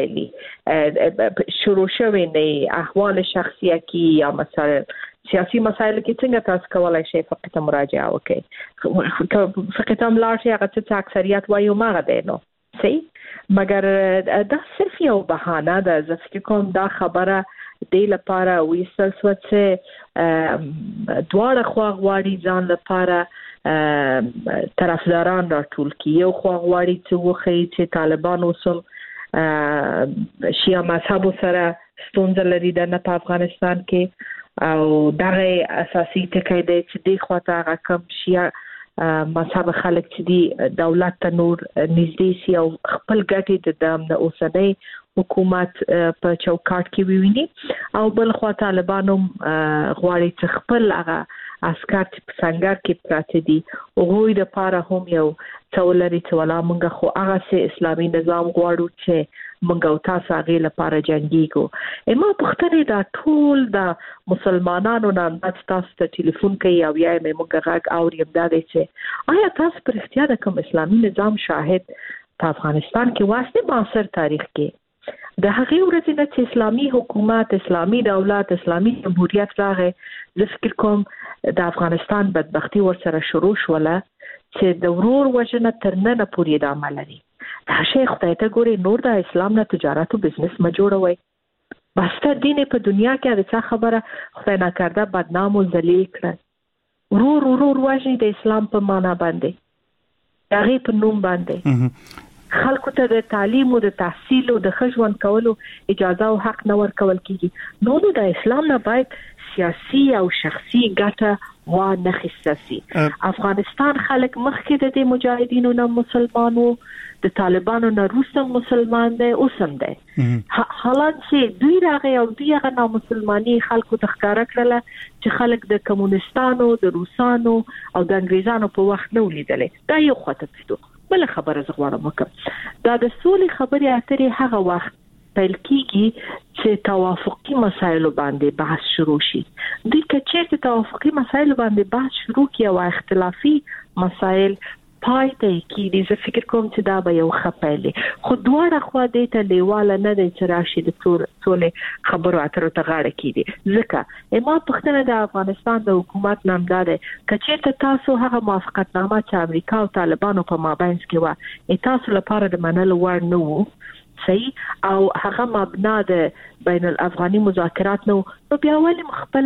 مسایل شروع شوي نه احوال شخصیه کې یا مثلا سیاسي مسایل کې څنګه تاسو کولای شئ فقه ته مراجعه وکړئ فقه ته ملاړ شئ هغه چې اکثریت وایي ماغه دی نو صحیح مګر دا صرف یو بهانه ده زه فکر کوم دا خبره دی لپاره ویستل سو چې دواړه خوا غواړي ځان لپاره طرفداران راټول کړي یو خوا غواړي چې وښیي چې طالبان اوسم شیعه مذهب سره ستونزه لري د نه په افغانستان کې او دغه اساسي ټکی دی چې د خواته هغه کم شیعه مذهب خلک چې دی دولت ته نور نږدې سي او خپل ګټې د اوسنۍ حکومت په چوکاټ کې وویني او بل خوا طالبانو غواړي چې خپل هغه عسكر چې په څنګه کې پراته دي هغوی د پاره هم یو څولري چې ولا مونږ خو هغه سه اسلامي نظام غواړو چې مونږ او تاسو هغه لپاره جنگيږو اما پښتنې دا ټول د مسلمانانو نه تاسو ته ټلیفون کوي او یا مې مونږ غږ اوریم دا دی چې آیا تاسو پر اختیار د کوم اسلامي نظام شاهد په افغانستان کې واسطه معاصر تاریخ کې د هغه ورځې نه چې اسلامي حکومت اسلامي دولت اسلامي جمهوریت راغی زه فکر کوم د افغانستان بدبختی ورسره شروع شوله چې د ورور وجنه تر نن پورې د عمل لري دا شیخ خدای ته ګوري نور د اسلام نه تجارت او بزنس ما جوړوي بس ته دین په دنیا کې د څه خبره خدای نه کړه بدنام او ذلیل کړ ورور ورور واجی د اسلام په معنا باندې هغه په نوم باندې خلکو ته د تعلیم او د تحصیل او د خجوان کولو اجازه او حق نه ورکول کیږي نو د اسلام نه باید سیاسي او شخصي ګټه و نه خصاصي افغانستان خلک مخکې د مجاهدینو نه مسلمانو د طالبانو نه روسم مسلمان دی اوسم دی حالات چې دوی راغی او دوی هغه نه مسلمانی خلکو ته ښکارا کړل چې خلک د کمونستانو د روسانو او د انګریزانو په وخت نه ولیدلې دا یو خطر پېدو بل خبره زغوړم وکم دا د سولې خبرې اترې هغه وخت پیل کیږي چې توافقي مسایلو باندې بحث شروع شي دوی که چیرته توافقي مسایلو باندې بحث شروع کړي او اختلافي مسایل پای ته کېږي زه فکر کوم چې دا به یو ښه پیل وي خو دواړه خوا دې ته لیواله نه دی چې راشي د ټولې خبرو اترو ته غاړه کېږي ځکه اما پښتنه د افغانستان د حکومت نام دا دی که چیرته تاسو هغه موافقتنامه چې امریکا او طالبانو په مابینځ کې وه تاسو لپاره د منلو وړ نه وو صحیح او هغه مبنا د بین الافغاني مذاکرات نو نو بیا ولې مخبل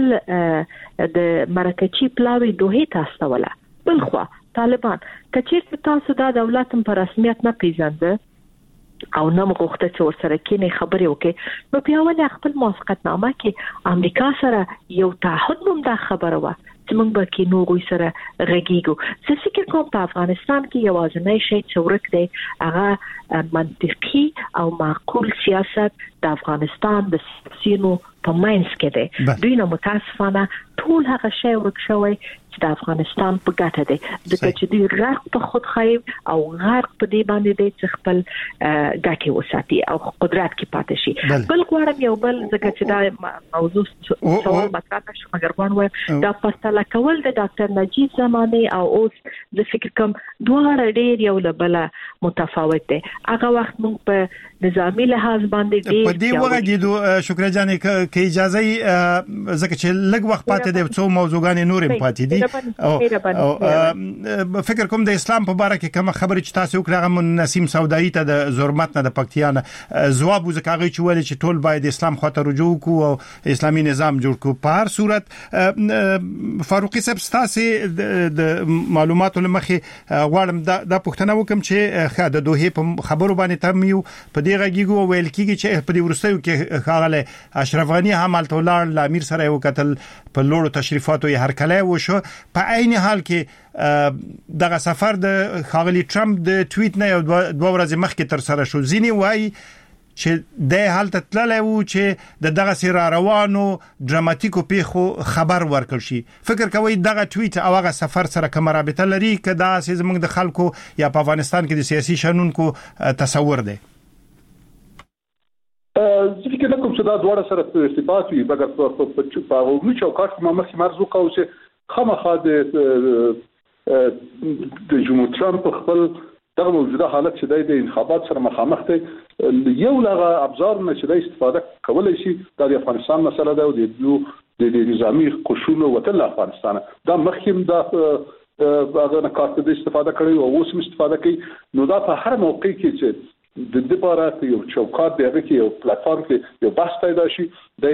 د مرکچی پلاوی دوه تاسو ولا بل خو طالبان کچېرته تاسو دا دولت په رسمیت نه پیژنده او نه مغوخته چې ورسره کې خبرې وکړي نو بیا ولې خپل موافقتنامه کې امریکا سره یو تعهد هم دا خبره و چې موږ به کې نو غوي سره غږیږو زه فکر کوم په افغانستان کې یوازینی شی چې ورک دی هغه منطقي او معقول سیاست د افغانستان د سیاسيونو په ماینس کې دی دوی نو متاسفانه ټول هغه شی ورک شوی چې د افغانستان په ګټه دی ځکه چې دوی غرق په خودخواهي او غرق په دې باندې دی چې خپل ګټې وساتي او قدرت کې پاتې شي. بل غواړم یو بل ځکه چې دا موضوع سوال مطرح شو مګر غواړم دا پرتله کول د ډاکټر نجیب زماني او اوس د فکر کوم دواړه ډېر یو له بل متفاوت دي. هغه وخت موږ په نظامی لحاظ باندې ډېر په دې وګړو شکر جانې کې اجازه ځکه چې لږ وخت پاتې دی څو موضوعګان نورې پاتې دي او فکر کوم د اسلام په اړه کې کوم خبره چې تاسو وکړه نسیم سودایي ته د زورمت نه د پکتیان ځواب وزکاغي چې ول چې ټول باید اسلام خاطر رجوع کو او اسلامي نظام جوړ کو. په هر صورت فاروقي صاحب تاسو د معلوماتو لمخې غواړم د پښتنه وکم چې خا د دوه په خبرو باندې تمیو په دې غږیږي ویل کیږي چې په دې ورستیو کې خاغله اشرف غنی هم التولار لامیر سره یو قتل په لوړو تشریفاتو یې هر کله وشو. په عین حال کې دغه سفر د خاغلی ټرمپ د ټویټ نه یو دوه ورځې مخکې تر سره شو. ځینی وایي چې د حالت تللی وو چې د دغه سره روانو ډراماتیکو پیښو خبر ورکړ شي. فکر کوي دغه ټویټ او هغه سفر سره کوم رابطه لري کدا چې زموږ د خلکو یا په افغانستان کې د سیاسي شنونکو تصور دی؟ ځکه چې کوم څه دا دوړه سره ارتباط وي مګر په په هغه چوکاټ کې مخکې مرزو کوي چې خامخا د د جمهور ترامپ خپل دغه موجوده حالت چې د انتخابات سره مخامخ دی یو لغه ابزار نه چې د استفاده کولای شي د افغانستان مسله ده او د د نظامی قشونو وتل افغانستان دا مخکیم د هغه نه کارت د استفاده کړي او اوس استفاده کوي. نو دا په هر موقع کې چې د دې لپاره یو چوکاټ دی کې یو پلیټفارم کې یو بحث پیدا شي د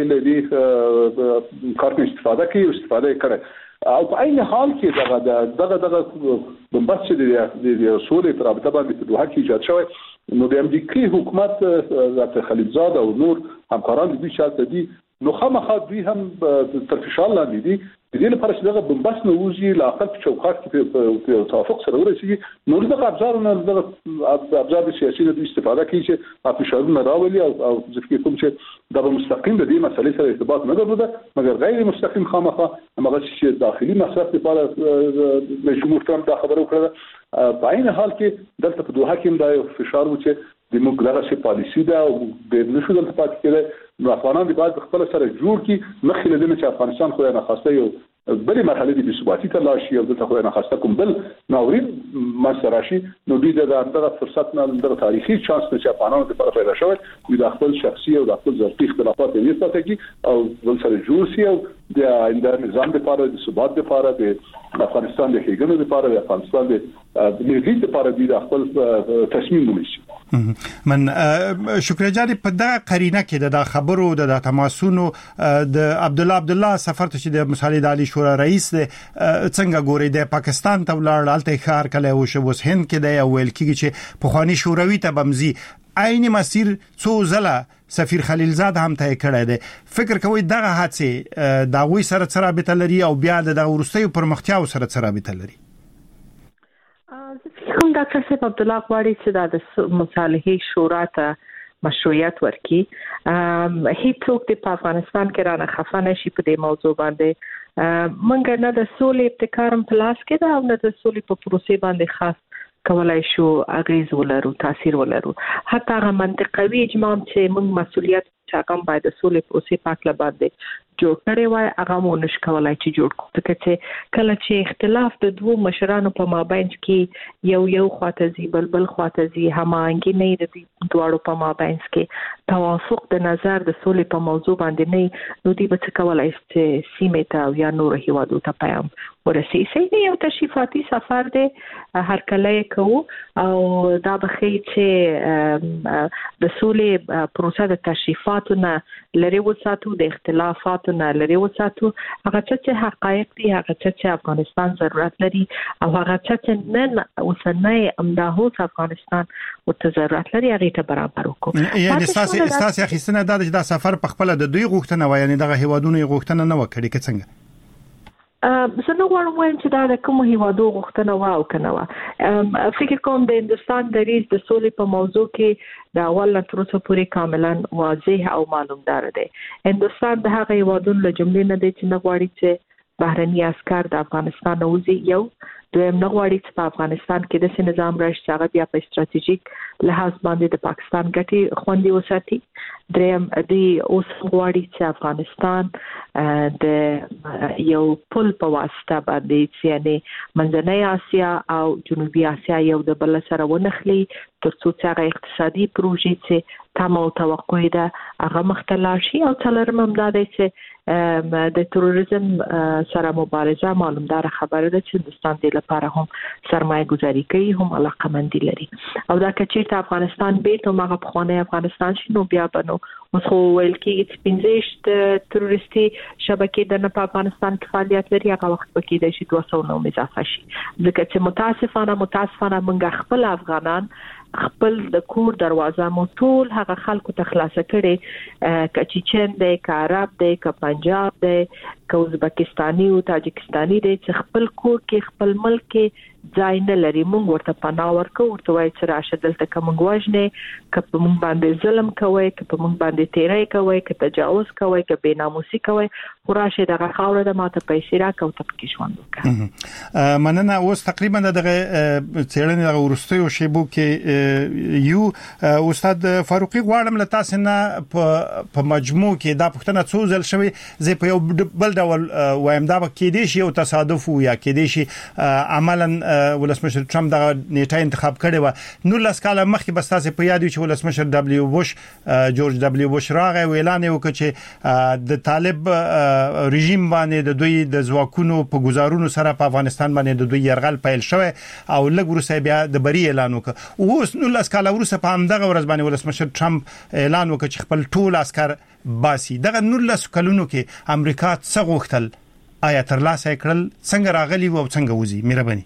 دې کارت استفاده کوي او استفاده کوي او په عین حال کې دغه دغه دغه بمبس چې د سولې پر رابطه باندې په دوحه کې ایجاد شوی نو د امریکای حکومت د خلیلزاد او نور همکاران دي چې دي نو خامخا دوی هم تر فشار لاندې دي د دې لپاره چې دغه بمبس نه وځي لا اقل په چوکاټ کې په توافق سره ورسیږي نو دغه ابزارونه دغه ابزار سیاسي د استفاده کوي چې په فشارونه راولي او ځکه کوم چې د مستقیم د دې مسلې سره ارتباط نه درلوده مګر غیر مستقیم خامخا هغه چې داخلي مصرف لپاره د جمهور ترامپ دا خبره وکړه. په عین حال کې دلته په دوحه کې دا فشار و چې د موږ دغه شی پالیسی ده او د نشو دلته پاتې کېده نو افغانان د باید خپل سره جوړ کی مخکې له دې چې افغانستان خو نه خواسته یو بلې مرحله د ثباتي ته لاشي او دلته خو نه خواسته کوم بل ناورین مسراشي نو دوی د دغه فرصت نه د تاریخي چانس چې افغانانو لپاره پیدا شوی دوی د خپل شخصي او د خپل ذاتي اختلافات یې ساتي او بل سره جوړ شي او د نظام لپاره د ثبات لپاره د افغانستان د ښېګڼې لپاره د افغانستان د ملي لپاره د خپل تصمیم ونیسي. من شکر جاری په دغه قرینه کې د خبرو د تماسونو د عبد الله عبد الله سفر ته چې د مصالح د علی شورا رئیس د څنګه ګوري د پاکستان ته ولاړ الته خار کله او شو وس هند کې د ویل کېږي چې په خواني شوروي ته بمزي عین مسیر څو زله سفیر خلیلزاد هم ته کړی دی. فکر کوي دغه حادثه د غوي سره سره به لري او بیا د ورستیو پرمختیاو سره سره به لري؟ کوم ډاکټر صاحب عبد الله غواړي چې د مصالحې شورا ته مشروعیت ورکړي. هیڅوک په افغانستان کې را نه خفه نشي په دې موضوع باندې. منګ نه د سولې ابتکارم پلاس کې دا او نه د سولې په پروسې باندې خاص کولای شو اغیز ولرو تاثیر ولرو. حتی هغه منطقوي اجماع چې موږ مسؤلیت چاکم باید د سولې پروسې پاک لباندې جوړ کړی وای هغه مو نش کولای چې جوړ کو ځکه چې کله چې اختلاف د دوه مشرانو په مابین کې یو یو خواته زی بل بل خواته زی هماهنګي نه د دواړو په مابین کې توافق د نظر د سولې په موضوع باندې نه نو دی به څه کولای چې سیمه ته یا نور هیوادو ته پیغام ورسي. سې یو تشریفاتي سفر دی هر کله کو او دا به چې د سولې پروسه د تشریفاتو نه لري وساتو د اختلافات نه لري وساتو هغه چې حقایق دي هغه چې افغانستان ضرورت لري او هغه چې نن اوسنۍ امداهوس افغانستان او ضرورت لري هغه ته برابر وکړو. یعنی اساسي اساسي اخیستنه د دا سفر په خپل د دوی غوښتنه و یعنی دغه هیوادونو غوښتنه نه وکړي که څنګه؟ زه نو غواړم وایم چې دا د کوم هیوادو غوښتنه و او کنه و. فکر کوم د هندستان د ریس د سولې په موضوع کې د اول تر اوسه پورې کاملا واضح او معلومدار دی. هندستان د هغه هیوادونو له جملې نه دی چې نه غواړي چې بهرني عسكر د افغانستان وزي یو دویم نه غواړي چې په افغانستان کې د نظام راشي چې هغه بیا په استراتیژیک لحاظ باندې د پاکستان ګټې خوندي وساتي. دریم دی اوس غواړي چې افغانستان د یو پل په واسطه باندې یعنی منځنۍ اسیا او جنوبي اسیا یو د بل سره ونخلي ترڅو چې هغه اقتصادي پروژې چې تم او توقع ده هغه مختلف شي. او څلورم هم دا دی چې د تروریزم سره مبارزه معلومدار خبره ده چې هندستان د لپاره هم سرمایه گذاري کوي هم علاقمندي لري. او دا چې افغانستان به ته مغه په خانه افغانستان شنو بیا بنو اوس خو ویل کېږي چې پنځه تروریستي شبکې د په افغانستان کې فعالیت لري هغه وخت پکې د شي دوه سوه نو اضافه شي. ځکه چې متاسفانه متاسفانه موږ خپل افغانان خپل د کور دروازه مو ټول هغه خلکو ته خلاصه کړي کچیچن دی که عرب دی که پنجاب دی که ازبکستاني او تاجکستاني دی چې خپل کور کې خپل ملک کې ځای نه لري. موږ ورته پناه ورکو ورته وایي چې راشه دلته که موږ وژنې که په موږ باندې ظلم کوئ که په موږ باندې تیری کوئ که تجاوز کوئ که بېناموسي کوئ خو راشه دغه خاوره ده ماته پیسې راکړه او ته پکې ژوند وکړه. مننه. اوس تقریبا دغه څېړنې دغه وروستیو شیبو کې یو استاد فاروقي غواړم له تاسو نه په مجموع کې دا پوښتنه څو ځل شوې زه په یو بل ډول وایم دا کې دي شي او تصادف یا کې دي شي عملاً ولسمشر ټرمپ دا نیټه انتخاب کړي و. نو لاس کاله مخکې بس تاسو په یاد یو چې ولسمشر دبليو بوش جورج دبليو بوش راغی ویلان وکړ چې د طالب رژیم باندې د دوی د ځواکونو په گزارونو سره په افغانستان باندې د دوی يرغل پیل شوی او لږ وروسته بیا د بری اعلان وکړ. اوس نو لاس کاله وروسته په همدغه ورځ باندې ولسمشر ټرمپ اعلان وکړ چې خپل ټول عسكر باسي. دغه نو لاس کلونو کې امریکا څه غوښتل آیا تر لاسه کړل څنګه راغلی او څنګه وځي؟ مهرباني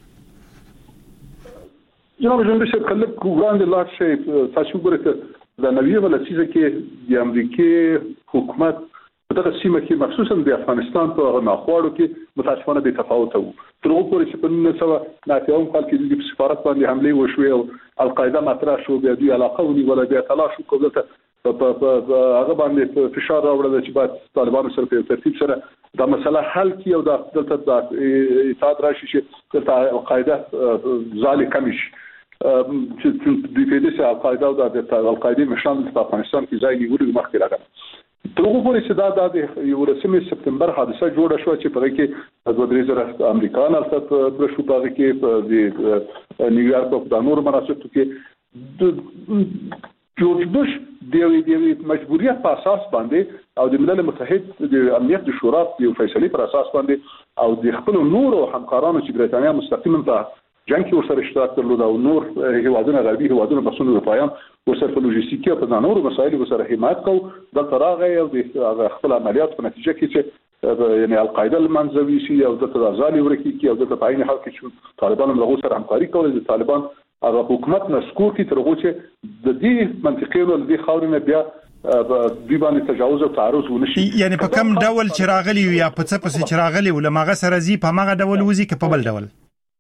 جناب جنبش خلک وړاندې لاړ شي. تاسو ګورئ د نوې ولسیزه کې د امریکای حکومت په دغه سیمه کې مخصوصا د افغانستان په ناخوالو کې متاسفانه به تفاوت وو. تر هغه پورې چې په نولس سوه نهه اتیا کال کې د سفارت باندې حمله وشوه او القاعده مطرح شو بیا دوی علاقه ونیوله بیا تلاش وکړ ته په هغه باندې فشار راوړل چې باید طالبانو سره په ترتیب سره دا مسله حل کړي او د دلته د اتحاد راشي چې د القاعده ځالې کم شي چې دوی په دې سره القاعده او د القاعده مشان په افغانستان کې ځای نیولو مخکې راغله. تر هغه پورې چې دا د یولسمې سپتمبر حادثه جوړه شو چې په هغه کې دوه درې زره امریکایان البته پر شو په هغه کې د نیویارک په د نور مناسبت کې جورج بوش د یوې مجبوریت په اساس باندې او د ملل متحد د امنیت د شورا د فیصلې پر اساس باندې او د خپل نور او همکارانو چې برېټانیا مستقیما په جنگ کې ورسره اشتراک درلود او نور هیوادونه غربي هیوادونه بسونه اروپایان ورسره په لوجستیکي او په نورو مسایلو سره حمایت کوي. د تراغه او د خپل عملیات په نتیجه کې چې یعنی القاعده المنځوي شي او د تزالي ورکی کې او د پاین حق کې طالبان له سره همکاري کوي. د طالبان هغه حکومت نسکور کی تر هغه چې د دې منطقې او د خاورې بیا دوی باندې تجاوز او تعرض ونشي. یعنی په کوم ډول چراغلی یا په څه پسې چراغلی ولمغه سره زی په مغه ډول وزي کې په بل ډول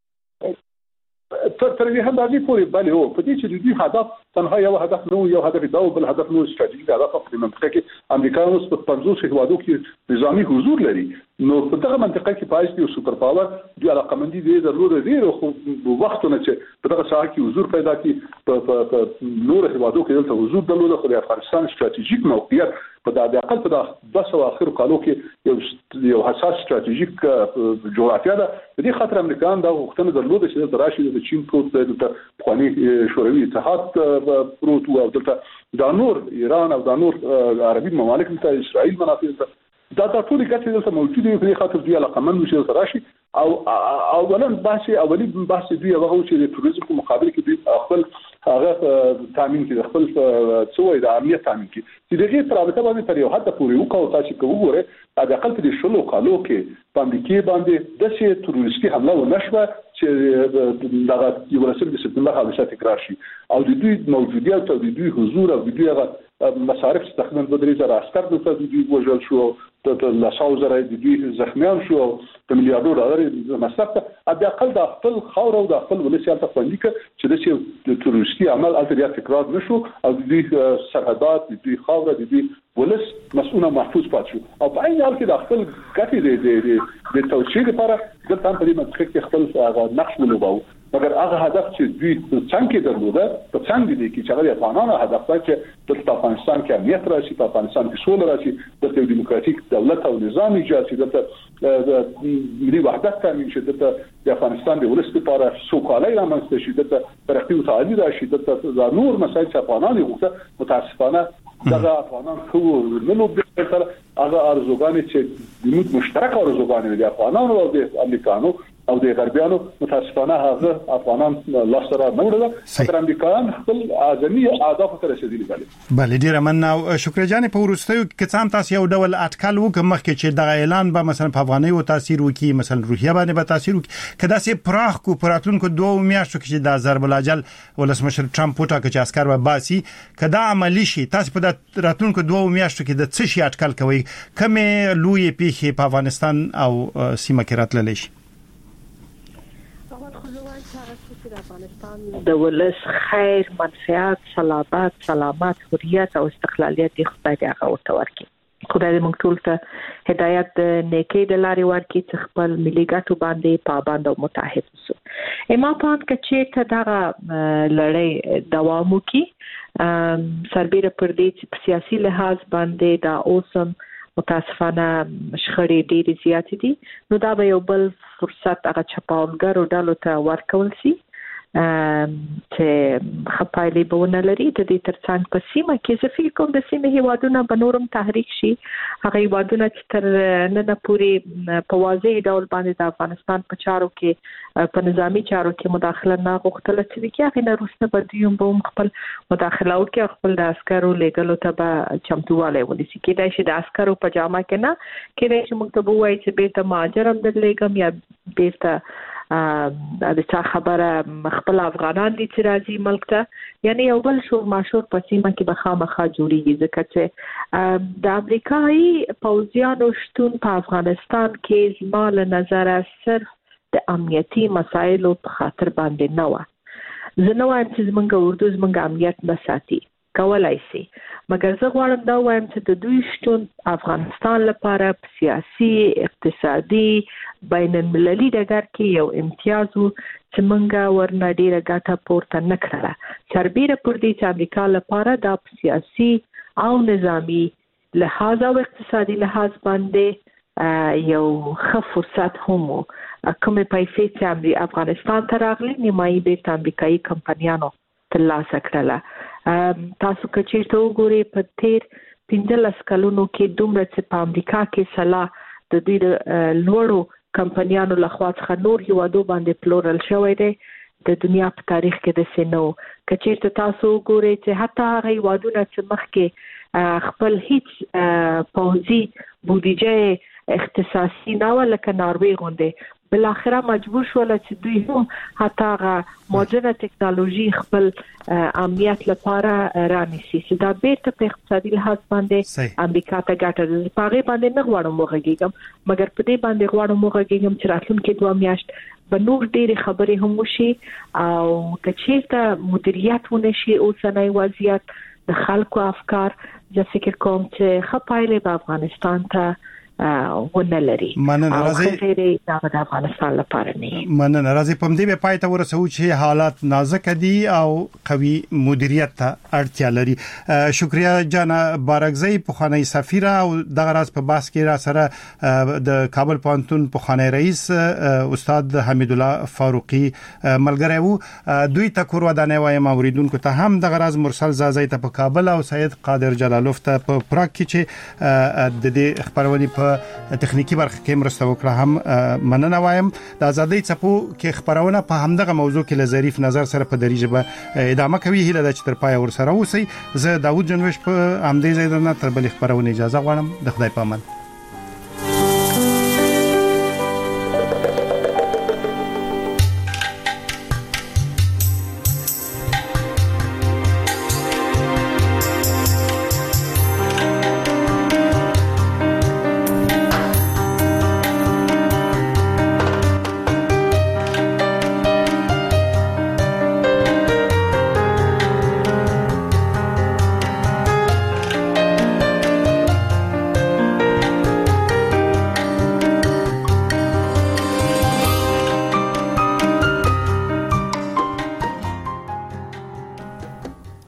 تر دې هم د دې پورې بل هو په دې چې دوی هدف تنها یو هدف نو یو هدف دا او بل هدف نو استراتیژیک هدف په منطقه کې امریکایانو په پنځوس هیوادو کې نظامی حضور لري. نو په دغه منطقه کې پایس دی سوپر پاور دی علاقمندي دی درلود دی خو وختونه چې په دغه ساحه کې حضور پیدا کی په نور هیوادو کې دلته حضور درلود خو د افغانستان استراتیژیک موقعیت په د اقل په د دوه اخر کالو کې یو یو حساس استراتیژیک جغرافیه ده. په دې خاطر امریکایان دا وختونه درلود چې د راشي د چین پروت د خواني شوروي اتحاد پروت او دلته د نور ایران او د نور عربي ممالک ته اسرائیل منافع ده. دا د ټولو ګټې دلته موجوده وي. په دې خاطر دوی علاقمند وشي د راشي او اولا بحث اولی بحث دوی هغه چې د توریزم په مقابل کې دوی خپل هغه تامین کړي خپل څوې د امنیت تامین کړي چې دغه ترابطه باندې تر یو حد پورې وکاو تاسو کوو د اقل په شلو کالو کې باندې کې باندې د شي تروریستي حمله و نشوه چې دغه یو رسمي د سپتمبر حادثه تکرار شي او د دوی موجودیت او د دوی حضور او د دوی هغه مصارف تقریبا دوه درې زره عسكر د دوی وژل شو ته لا څو زره د دوی زخمیان شو په میلیارډو ډالر مصرف ته د اقل د خپل خاور او د خپل ولسیال ته خوندي چې د تروریستي عمل الته تکرار نشو او د دوی سرحدات د دوی خاور د دوی ولس مسؤونه محفوظ پات شو او په عین حال کې د خپل ګټې د د توسعې لپاره د تام په دې منځ کې خپل نقش ولوباو مګر هغه هدف چې دوی څنګه درلوده په څنګه دي چې هغه افغانانو هدف دی چې د افغانستان کې امنیت راشي په افغانستان کې سوله راشي د دیموکراتیک دولت او نظام ایجاد شي د ملي وحدت تامین شي د افغانستان د ولس لپاره سوکالي رامنځته شي د ترقی او تعالی راشي د نور مسایل چې افغانان یې متاسفانه دغه افغانان خو نو به تر هغه ارزوګان چې د موږ مشترک ارزوګان دي افغانانو او د امریکانو او د غربیانو متاسفانه هغه افغانان لا سره نه وړل تر امریکایان خپل اعظمي اهداف ته رسیدلي دي. بله ډیره مننه او شکر جان په ورستیو کې څام تاسو یو ډول اټکل وکم مخکې چې د اعلان به مثلا په افغاني او تاثیر وکي مثلا روحیه باندې به تاثیر وکي کدا سي پراخ کو پراتونکو دوه میاشتو کې د ضرب العجل ولسمشر ټرمپ وټاکه چې عسكر به باسي کدا عملی شي تاسو په د راتونکو دوه میاشتو کې د څه شي اټکل کوي کومه لوی پیښه په افغانستان او سیمه کې راتللی شي؟ د افغانستان د ولس خیر منفعت صلابت سلامت حریت او استقلالیت خدای دې هغه ورته ورکړي خدای دې موږ ټول ته هدایت د نیکی د لارې ورکړي چې خپل ملي ګټو باندې پابند او متحد اوسو اما پان کچې ته دغه لړۍ دوام وکړي سربېره پر دې چې په سیاسي لحاظ باندې دا اوسم متاسفانه شخړې ډېرې زیاتې دي نو دا به یو بل فرصت هغه چپاولګرو ډلو ته ورکول شي چې خپایلې بونه لري د دې ترڅنګ په سیمه کې زه فکر کوم د سیمه هیوادونو به نورم تحریک شي هغه هیوادونه چې تر نن پورې په واضح ډول باندې د افغانستان په چارو کې په نظامی چارو کې مداخله نه غوښتل چې کې هغه وروسته به دوی هم خپل مداخله وکړي خپل د عسکرو لګلو ته به چمتواله ونیسي کېدای شي د عسکرو په جامه کې نه کېدای شي موږ ته وایي چې بیرته مهاجرم د لګم یا بیرته د چا خبره خپل افغانان دي چې راځي ملک ته یعنی یو بل شور ماشور په سیمه کې به خامخا جوړیږي ځکه چې د امریکایي پوځیانو شتون په افغانستان کې زما له نظره صرف د امنیتي مسایلو په خاطر باندې نه و زه نه وایم چې زمونږ اردو زمونږ امنیت نه ساتي کولای شي مګر زه غواړم دا وایم چې د دوی شتون افغانستان لپاره په سیاسي اقتصادي بین المللي ډګر کې یو امتیاز و چې موږ ورنه ډیره ګټه پورته نه کړله سربېره پر دې چې امریکا لپاره دا په سیاسي او نظامی لحاظ او اقتصادي لحاظ باندې یو ښه فرصت هم و کومې پیسې چې افغانستان ته راغلي نیمایي بیرته امریکایي کمپنیانو ترلاسه کړله تاسو که چیرته وګورئ په تیر پنځلس کلونو کې دومره چې په امریکا کې سلا د دوی د لوړو کمپنیانو لخوا څخه نور هیوادو باندې پلورل شوی دی د دنیا په تاریخ کې د سينو که چیرته تاسو وګورئ چې حتی هغه هیوادونه چې مخکې خپل هیڅ پوځي بودیجه اختصاصي نه و لکه ناروې غونډه بل اخره مجبور شول چې دوی هم حتی هغه مدرنه ټکنالوژي خپل امنیت لپاره رانیسي چې دا بیرته په اقتصادي لحاظ باندې امریکا ته ګټه ده په هغه باندې نه غواړم وغږیږم مګر په دې باندې غواړم وغږیږم چې راتلونکي دوه میاشت به نور ډېری خبرې هم وشي او که چیرته مدیریت ونشي اوسنۍ وضعیت د خلکو افکار زه فکر کوم چې ښه پایلې به افغانستان ته ونه لري مننه راځي د افغانستان لپاره نه مننه راځي په دې په پای ته ورسو چې حالات نازک دي او قوي مدیریت ته اړتیا لري شکریا جان بارګزی په خانه سفیره او دغه راز په باس کې را سره د کابل پوهنتون په خانه رئیس استاد حمید الله فاروقي ملګری وو دوی ته کور ودانې وایم اوریدونکو ته هم دغه راز مرسل زازی ته په کابل او سید قادر جلالوف ته په پراګ کې چې د دې خبرونه په تخنیکی برخه کې مرسته وکړه هم مننه وایم د ازادۍ څپو کې خبرونه په همدغه موضوع کې له ظریف نظر سره په دریجه به ادامه کوي هیله ده چې تر پای ور سره اوسئ زه داوود جنوش په همدې ځای نه تر بل خبرونه اجازه غواړم د خدای په امان